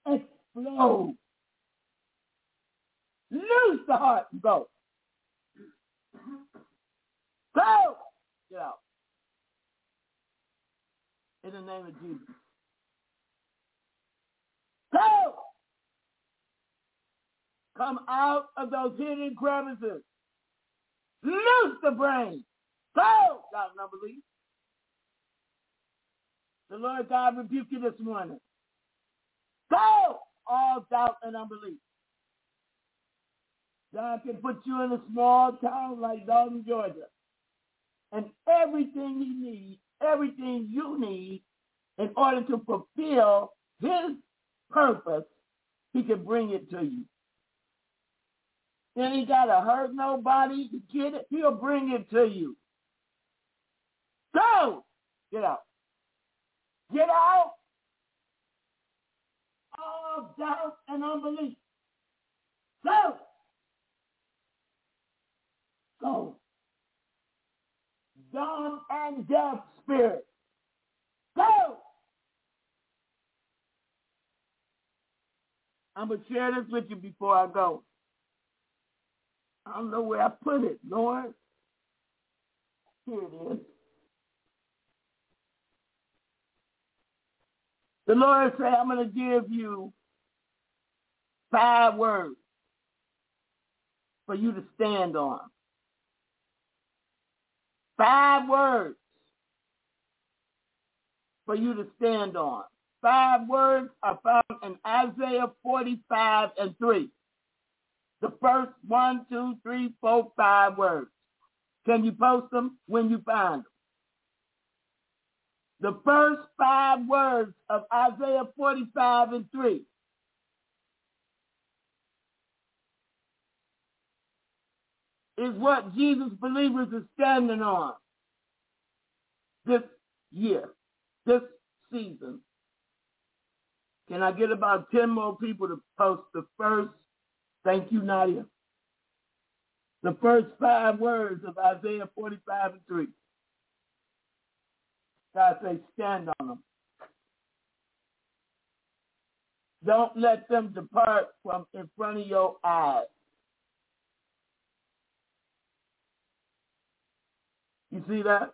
explode. Loose the heart and go. name of Jesus. Go! Come out of those hidden crevices. Loose the brain. Go, doubt and unbelief. The Lord God rebuke you this morning. Go, all doubt and unbelief. God can put you in a small town like Dalton, Georgia, and everything he needs, everything you need in order to fulfill his purpose, he can bring it to you. You ain't got to hurt nobody to get it. He'll bring it to you. Go! Get out. Get out! All doubt and unbelief. Go! Go. Dumb and deaf spirit. Go! I'm going to share this with you before I go. I don't know where I put it, Lord. Here it is. The Lord said, I'm going to give you five words for you to stand on. Five words for you to stand on. Five words are found in Isaiah forty-five and three. The first one, two, three, four, five words. Can you post them when you find them? The first five words of Isaiah forty-five and three. Is what Jesus believers are standing on this year, this season. Can I get about ten more people to post the first? Thank you, Nadia. The first five words of Isaiah forty-five and three. God says, stand on them. Don't let them depart from in front of your eyes. You see that?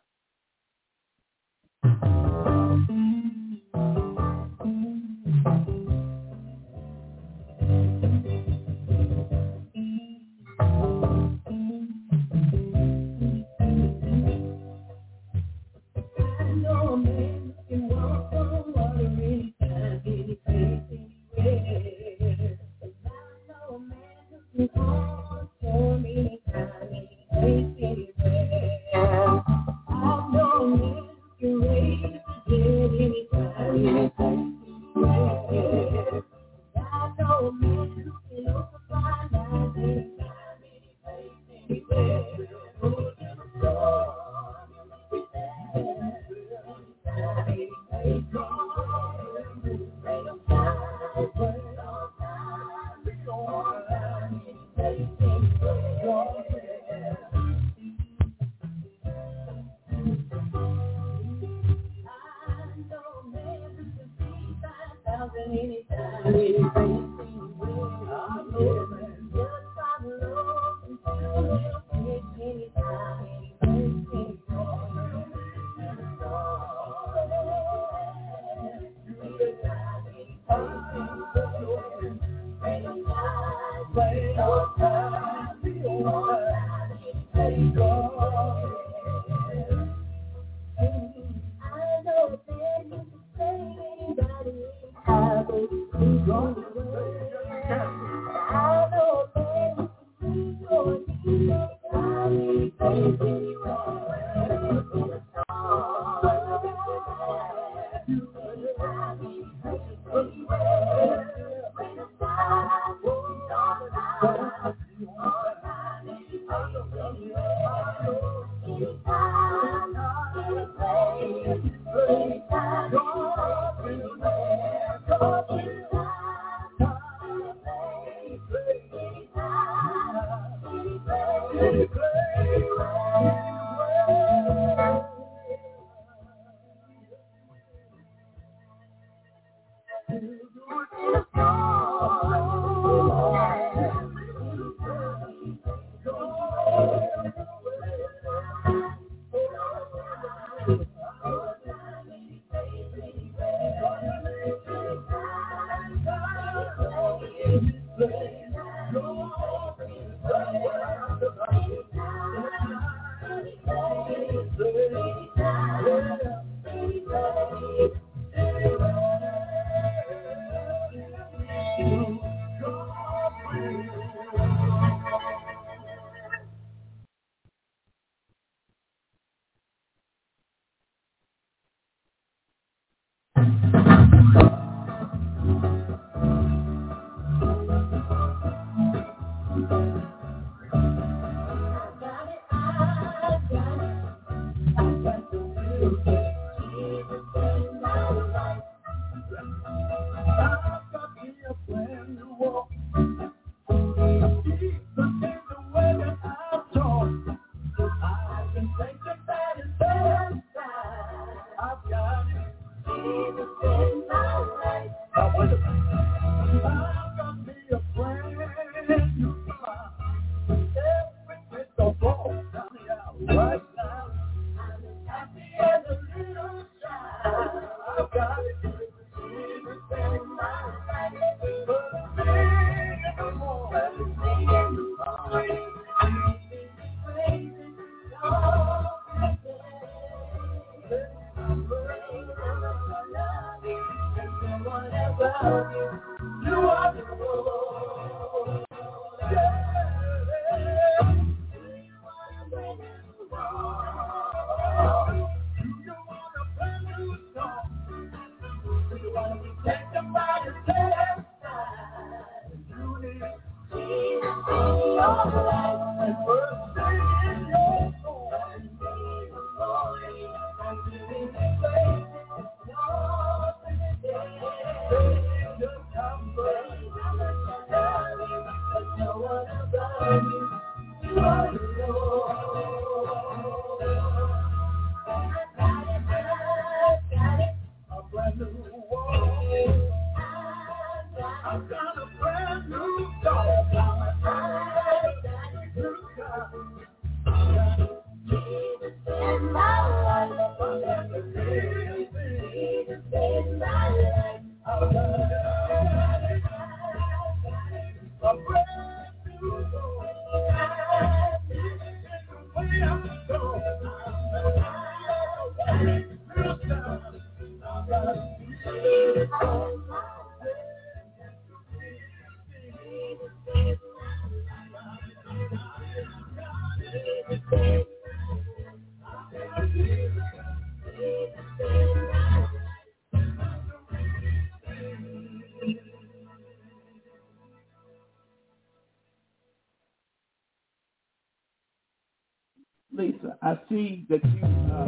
Lisa, I see that you, uh,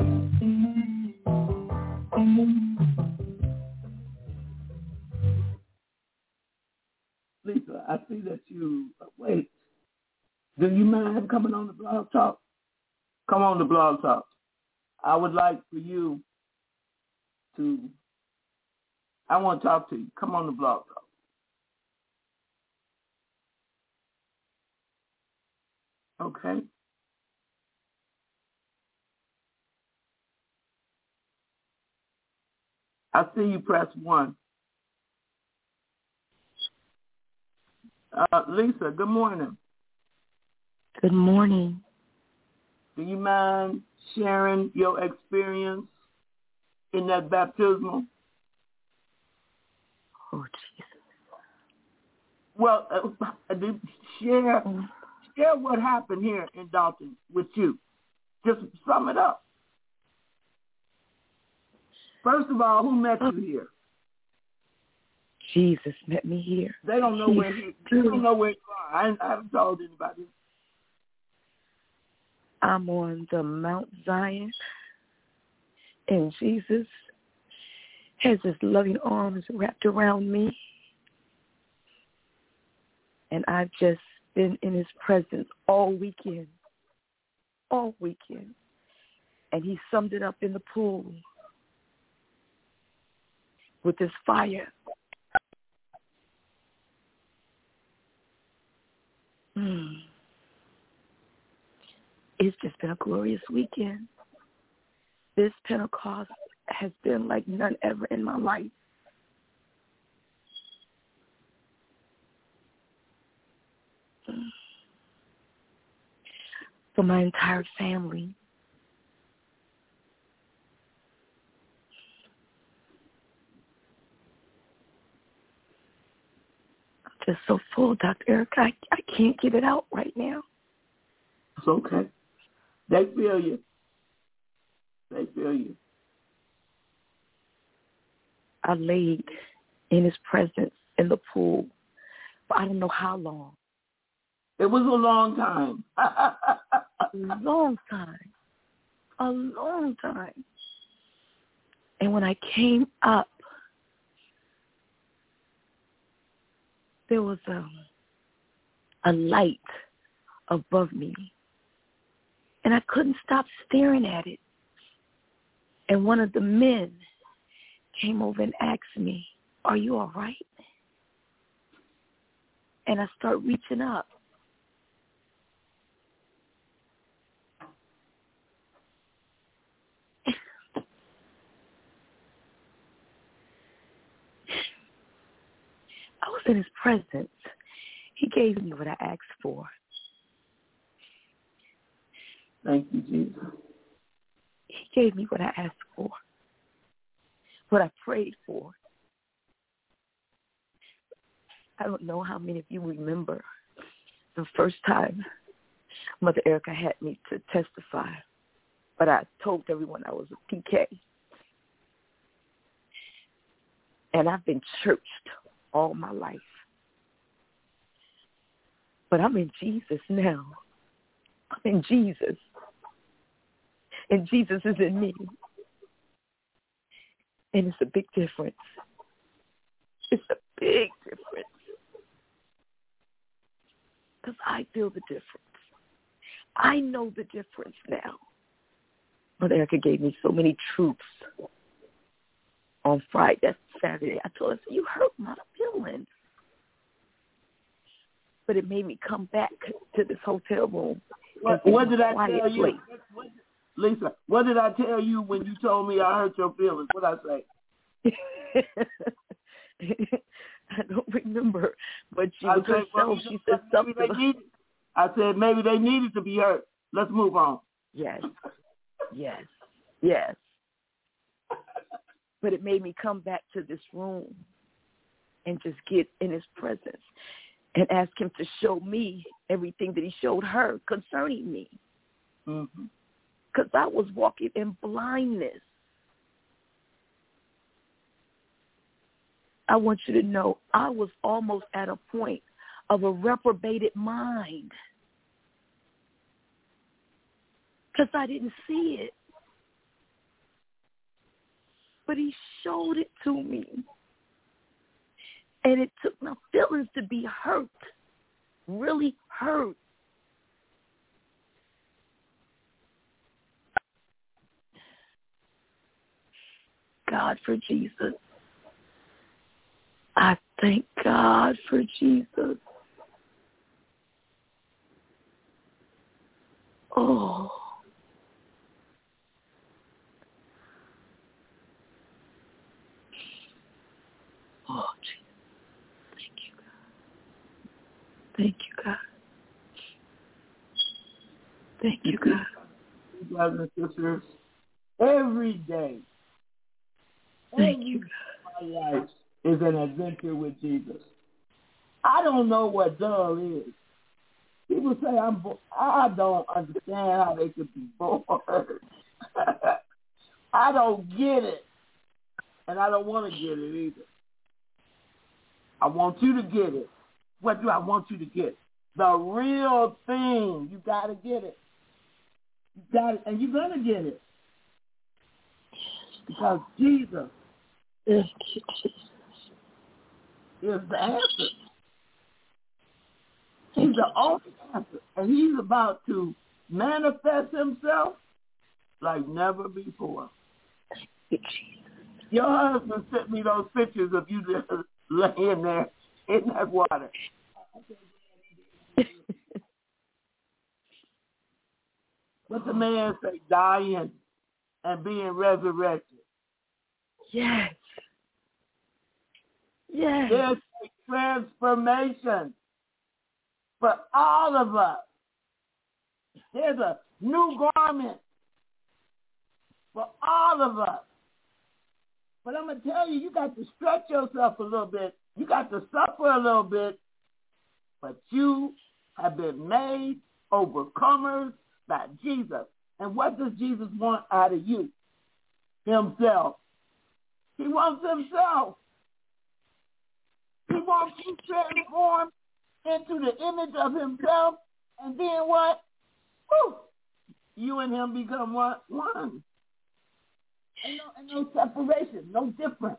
Lisa, I see that you, uh, wait, do you mind coming on the Blog Talk? Come on the Blog Talk. I would like for you to, I want to talk to you. Come on the Blog Talk. Okay. I see you press one. Uh, Lisa, good morning. Good morning. Do you mind sharing your experience in that baptismal? Oh, Jesus. Well, uh, share, share what happened here in Dalton with you. Just sum it up. First of all, who met you here? Jesus met me here. They don't know where he, they don't know where you are. I, I haven't told anybody. I'm on the Mount Zion, and Jesus has his loving arms wrapped around me, and I've just been in his presence all weekend, all weekend, and he summed it up in the pool with his fire. Mm. It's just been a glorious weekend. This Pentecost has been like none ever in my life. Mm. For my entire family. Just so full, Doctor Eric. I, I can't get it out right now. It's okay. They feel you. They feel you. I laid in his presence in the pool for I don't know how long. It was a long time. A long time. A long time. And when I came up, there was a, a light above me. And I couldn't stop staring at it. And one of the men came over and asked me, "Are you all right?" And I start reaching up. I was in his presence. He gave me what I asked for. Thank you, Jesus. He gave me what I asked for, what I prayed for. I don't know how many of you remember the first time Mother Erica had me to testify, but I told everyone I was a P K. And I've been churched all my life. But I'm in Jesus now. I'm in Jesus. And Jesus is in me. And it's a big difference. It's a big difference. Because I feel the difference. I know the difference now. Mother Erica gave me so many truths on Friday, that's Saturday. I told her, "You hurt my feelings." But it made me come back to this hotel room. What, what did I tell you? What, Lisa, what did I tell you when you told me I hurt your feelings? What did I say? I don't remember, but she I was said, herself. well, She said something. They needed, I said maybe they needed to be hurt. Let's move on. Yes, yes, yes. But it made me come back to this room and just get in his presence and ask him to show me everything that he showed her concerning me. Because mm-hmm. I was walking in blindness. I want you to know I was almost at a point of a reprobated mind because I didn't see it. But he showed it to me. And it took my feelings to be hurt, really hurt. God for Jesus. I thank God for Jesus. Oh. Oh, Jesus. Thank you, God. Thank you, God. Thank you, God. Brothers and sisters, every day, Thank every you, day of my life is an adventure with Jesus. I don't know what dull is. People say I'm bo- I don't understand how they could be bored. I don't get it. And I don't want to get it either. I want you to get it. What do I want you to get? The real thing. You got to get it. You got it, and you're going to get it. Because Jesus is the answer. He's the only answer. And he's about to manifest himself like never before. Your husband sent me those pictures of you just laying there in that water. What the man say, dying and being resurrected. Yes. Yes. There's a transformation for all of us. There's a new garment for all of us. But I'm going to tell you, you got to stretch yourself a little bit. You got to suffer a little bit. But you have been made overcomers by Jesus. And what does Jesus want out of you? Himself. He wants himself. He wants you transformed into the image of himself, and then what? Woo! You and him become what? One. And no, and no separation, no difference.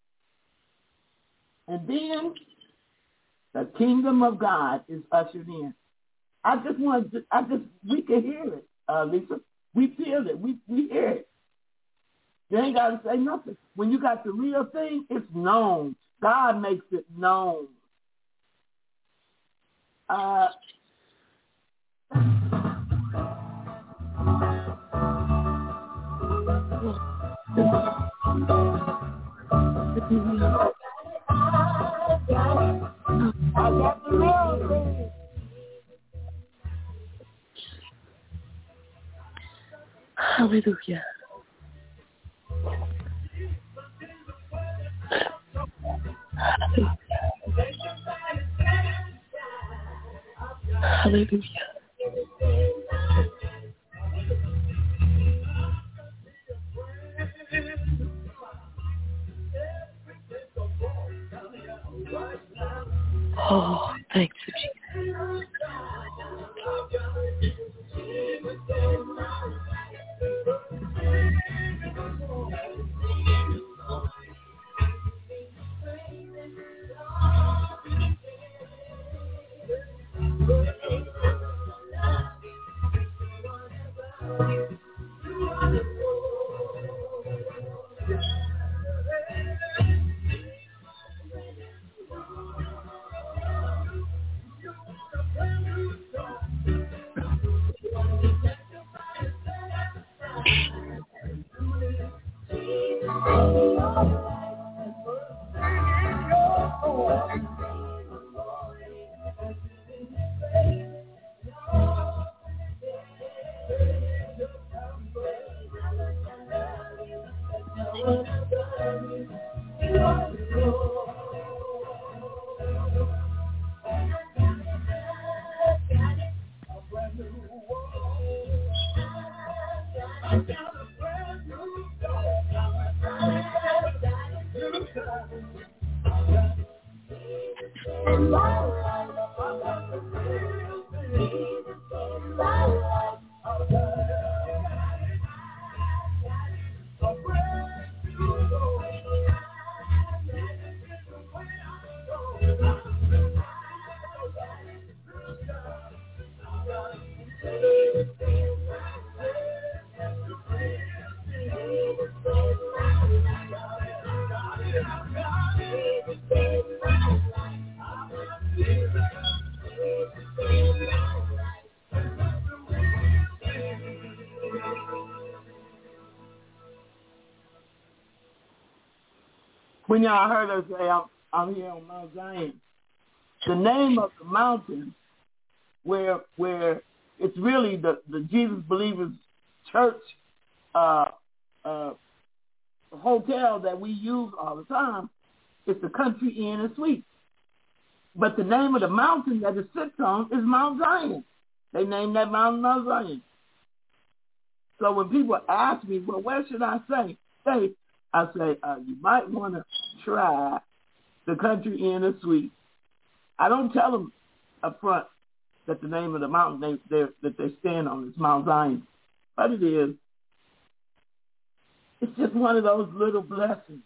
And then the kingdom of God is ushered in. I just want to, I just, we can hear it, uh, Lisa. We feel it. We, we hear it. You ain't got to say nothing. When you got the real thing, it's known. God makes it known. Uh, I got the real thing. Hallelujah. Hallelujah. Oh, thank you, Jesus. When y'all heard us say, I'm, I'm here on Mount Zion, the name of the mountain where where it's really the, the Jesus Believers Church uh, uh, hotel that we use all the time, is the Country Inn and Suites. But the name of the mountain that it sits on is Mount Zion. They named that mountain Mount Zion. So when people ask me, well, where should I say? Say, I say, uh, you might want to try the Country Inn and Suites. I don't tell them up front that the name of the mountain they, that they stand on is Mount Zion. But it is. It's just one of those little blessings.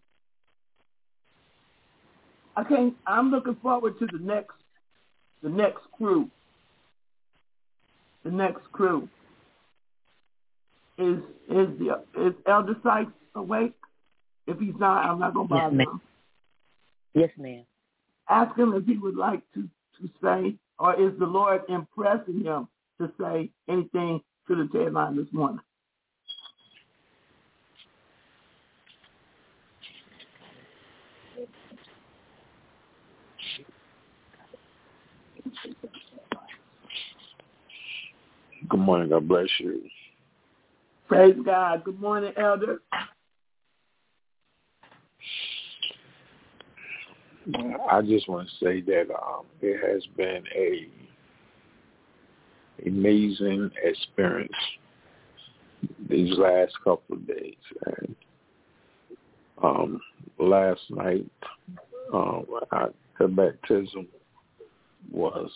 I can't, I'm looking forward to the next, the next crew. The next crew. Is is the is Elder Sykes awake? If he's not, I'm not gonna bother yes, him. Yes, ma'am. Ask him if he would like to, to say, or is the Lord impressing him to say anything to the tail line this morning? Good morning. God bless you. Praise God. Good morning, Elder. I just want to say that um, it has been a amazing experience these last couple of days, and um, last night, um, I, the baptism was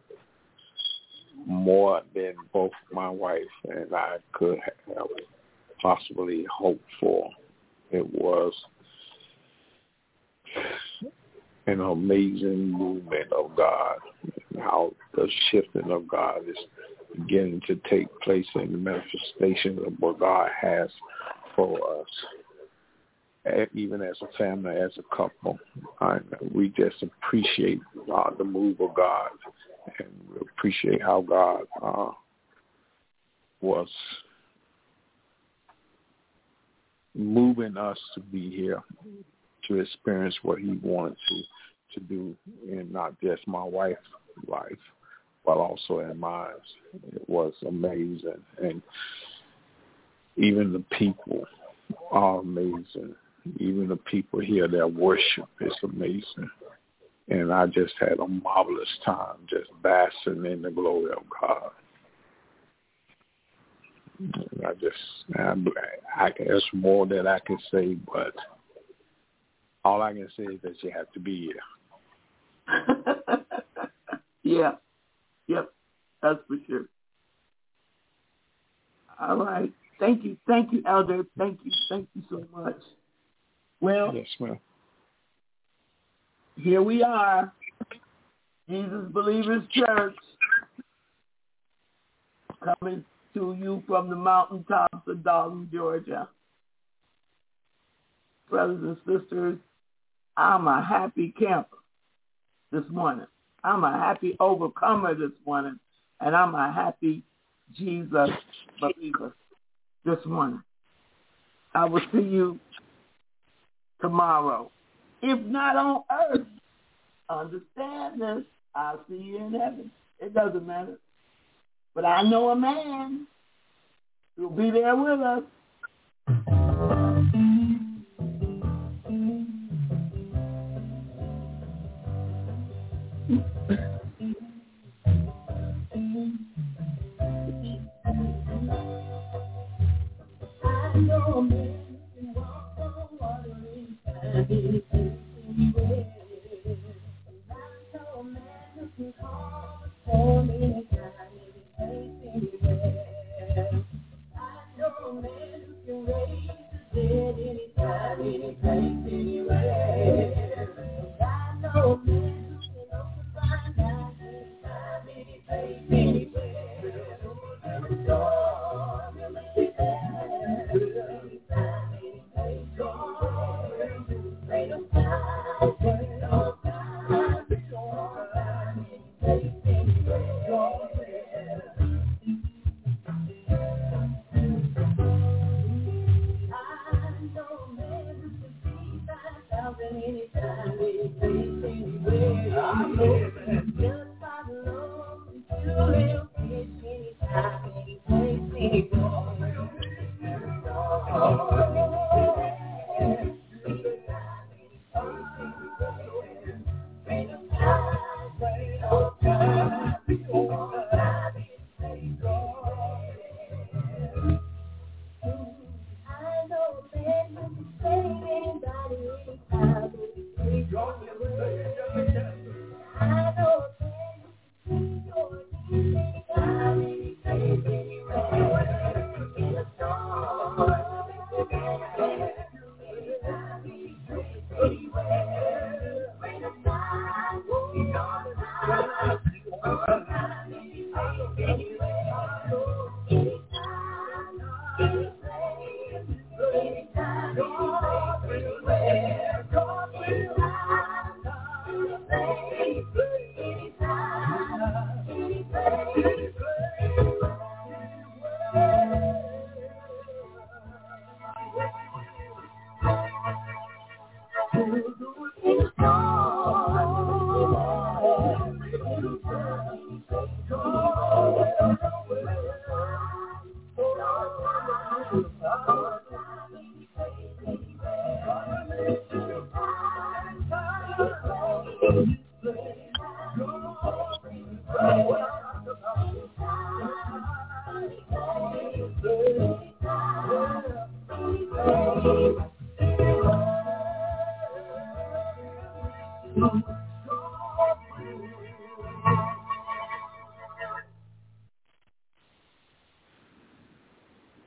more than both my wife and I could have possibly hoped for. It was an amazing movement of God, and how the shifting of God is beginning to take place in the manifestation of what God has for us. Even as a family, as a couple, I, we just appreciate uh, the move of God, and we appreciate how God uh, was moving us to be here to experience what he wanted to, to do in not just my wife's life, but also in mine. It was amazing. And even the people are amazing. Even the people here that worship is amazing. And I just had a marvelous time just basking in the glory of God. And I just, I, I, there's more that I can say, but all I can say is that you have to be here. Yeah. Yep. That's for sure. All right. Thank you. Thank you, Elder. Thank you. Thank you so much. Well, yes, ma'am. Here we are, Jesus Believers Church, coming to you from the mountaintops of Dalton, Georgia. Brothers and sisters, I'm a happy camper this morning. I'm a happy overcomer this morning, and I'm a happy Jesus believer this morning. I will see you tomorrow. If not on earth, understand this, I'll see you in heaven. It doesn't matter. But I know a man who'll be there with us. I know a man who can walk on water and anywhere. I know a man who can call the storm anytime, any place, anywhere. I know a man who can raise the dead anytime, any place, anywhere. I know a man who can open blind eyes anytime, any place, anywhere. And the storm will be there anytime, any place, anywhere. Rain or shine, rain or shine, rain or shine, any place, anywhere. I know a man who can see five thousand anytime, any place, anywhere. I know that. Just by the Lord, you will fish anytime, any place, anywhere.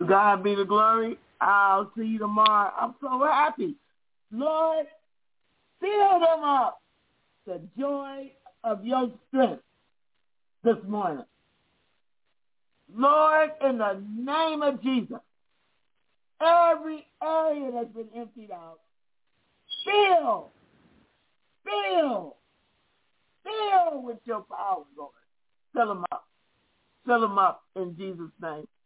To God be the glory. I'll see you tomorrow. I'm so happy. Lord, fill them up the joy of your strength this morning. Lord, in the name of Jesus, every area that's been emptied out, fill, fill, fill with your power, Lord. Fill them up. Fill them up in Jesus' name.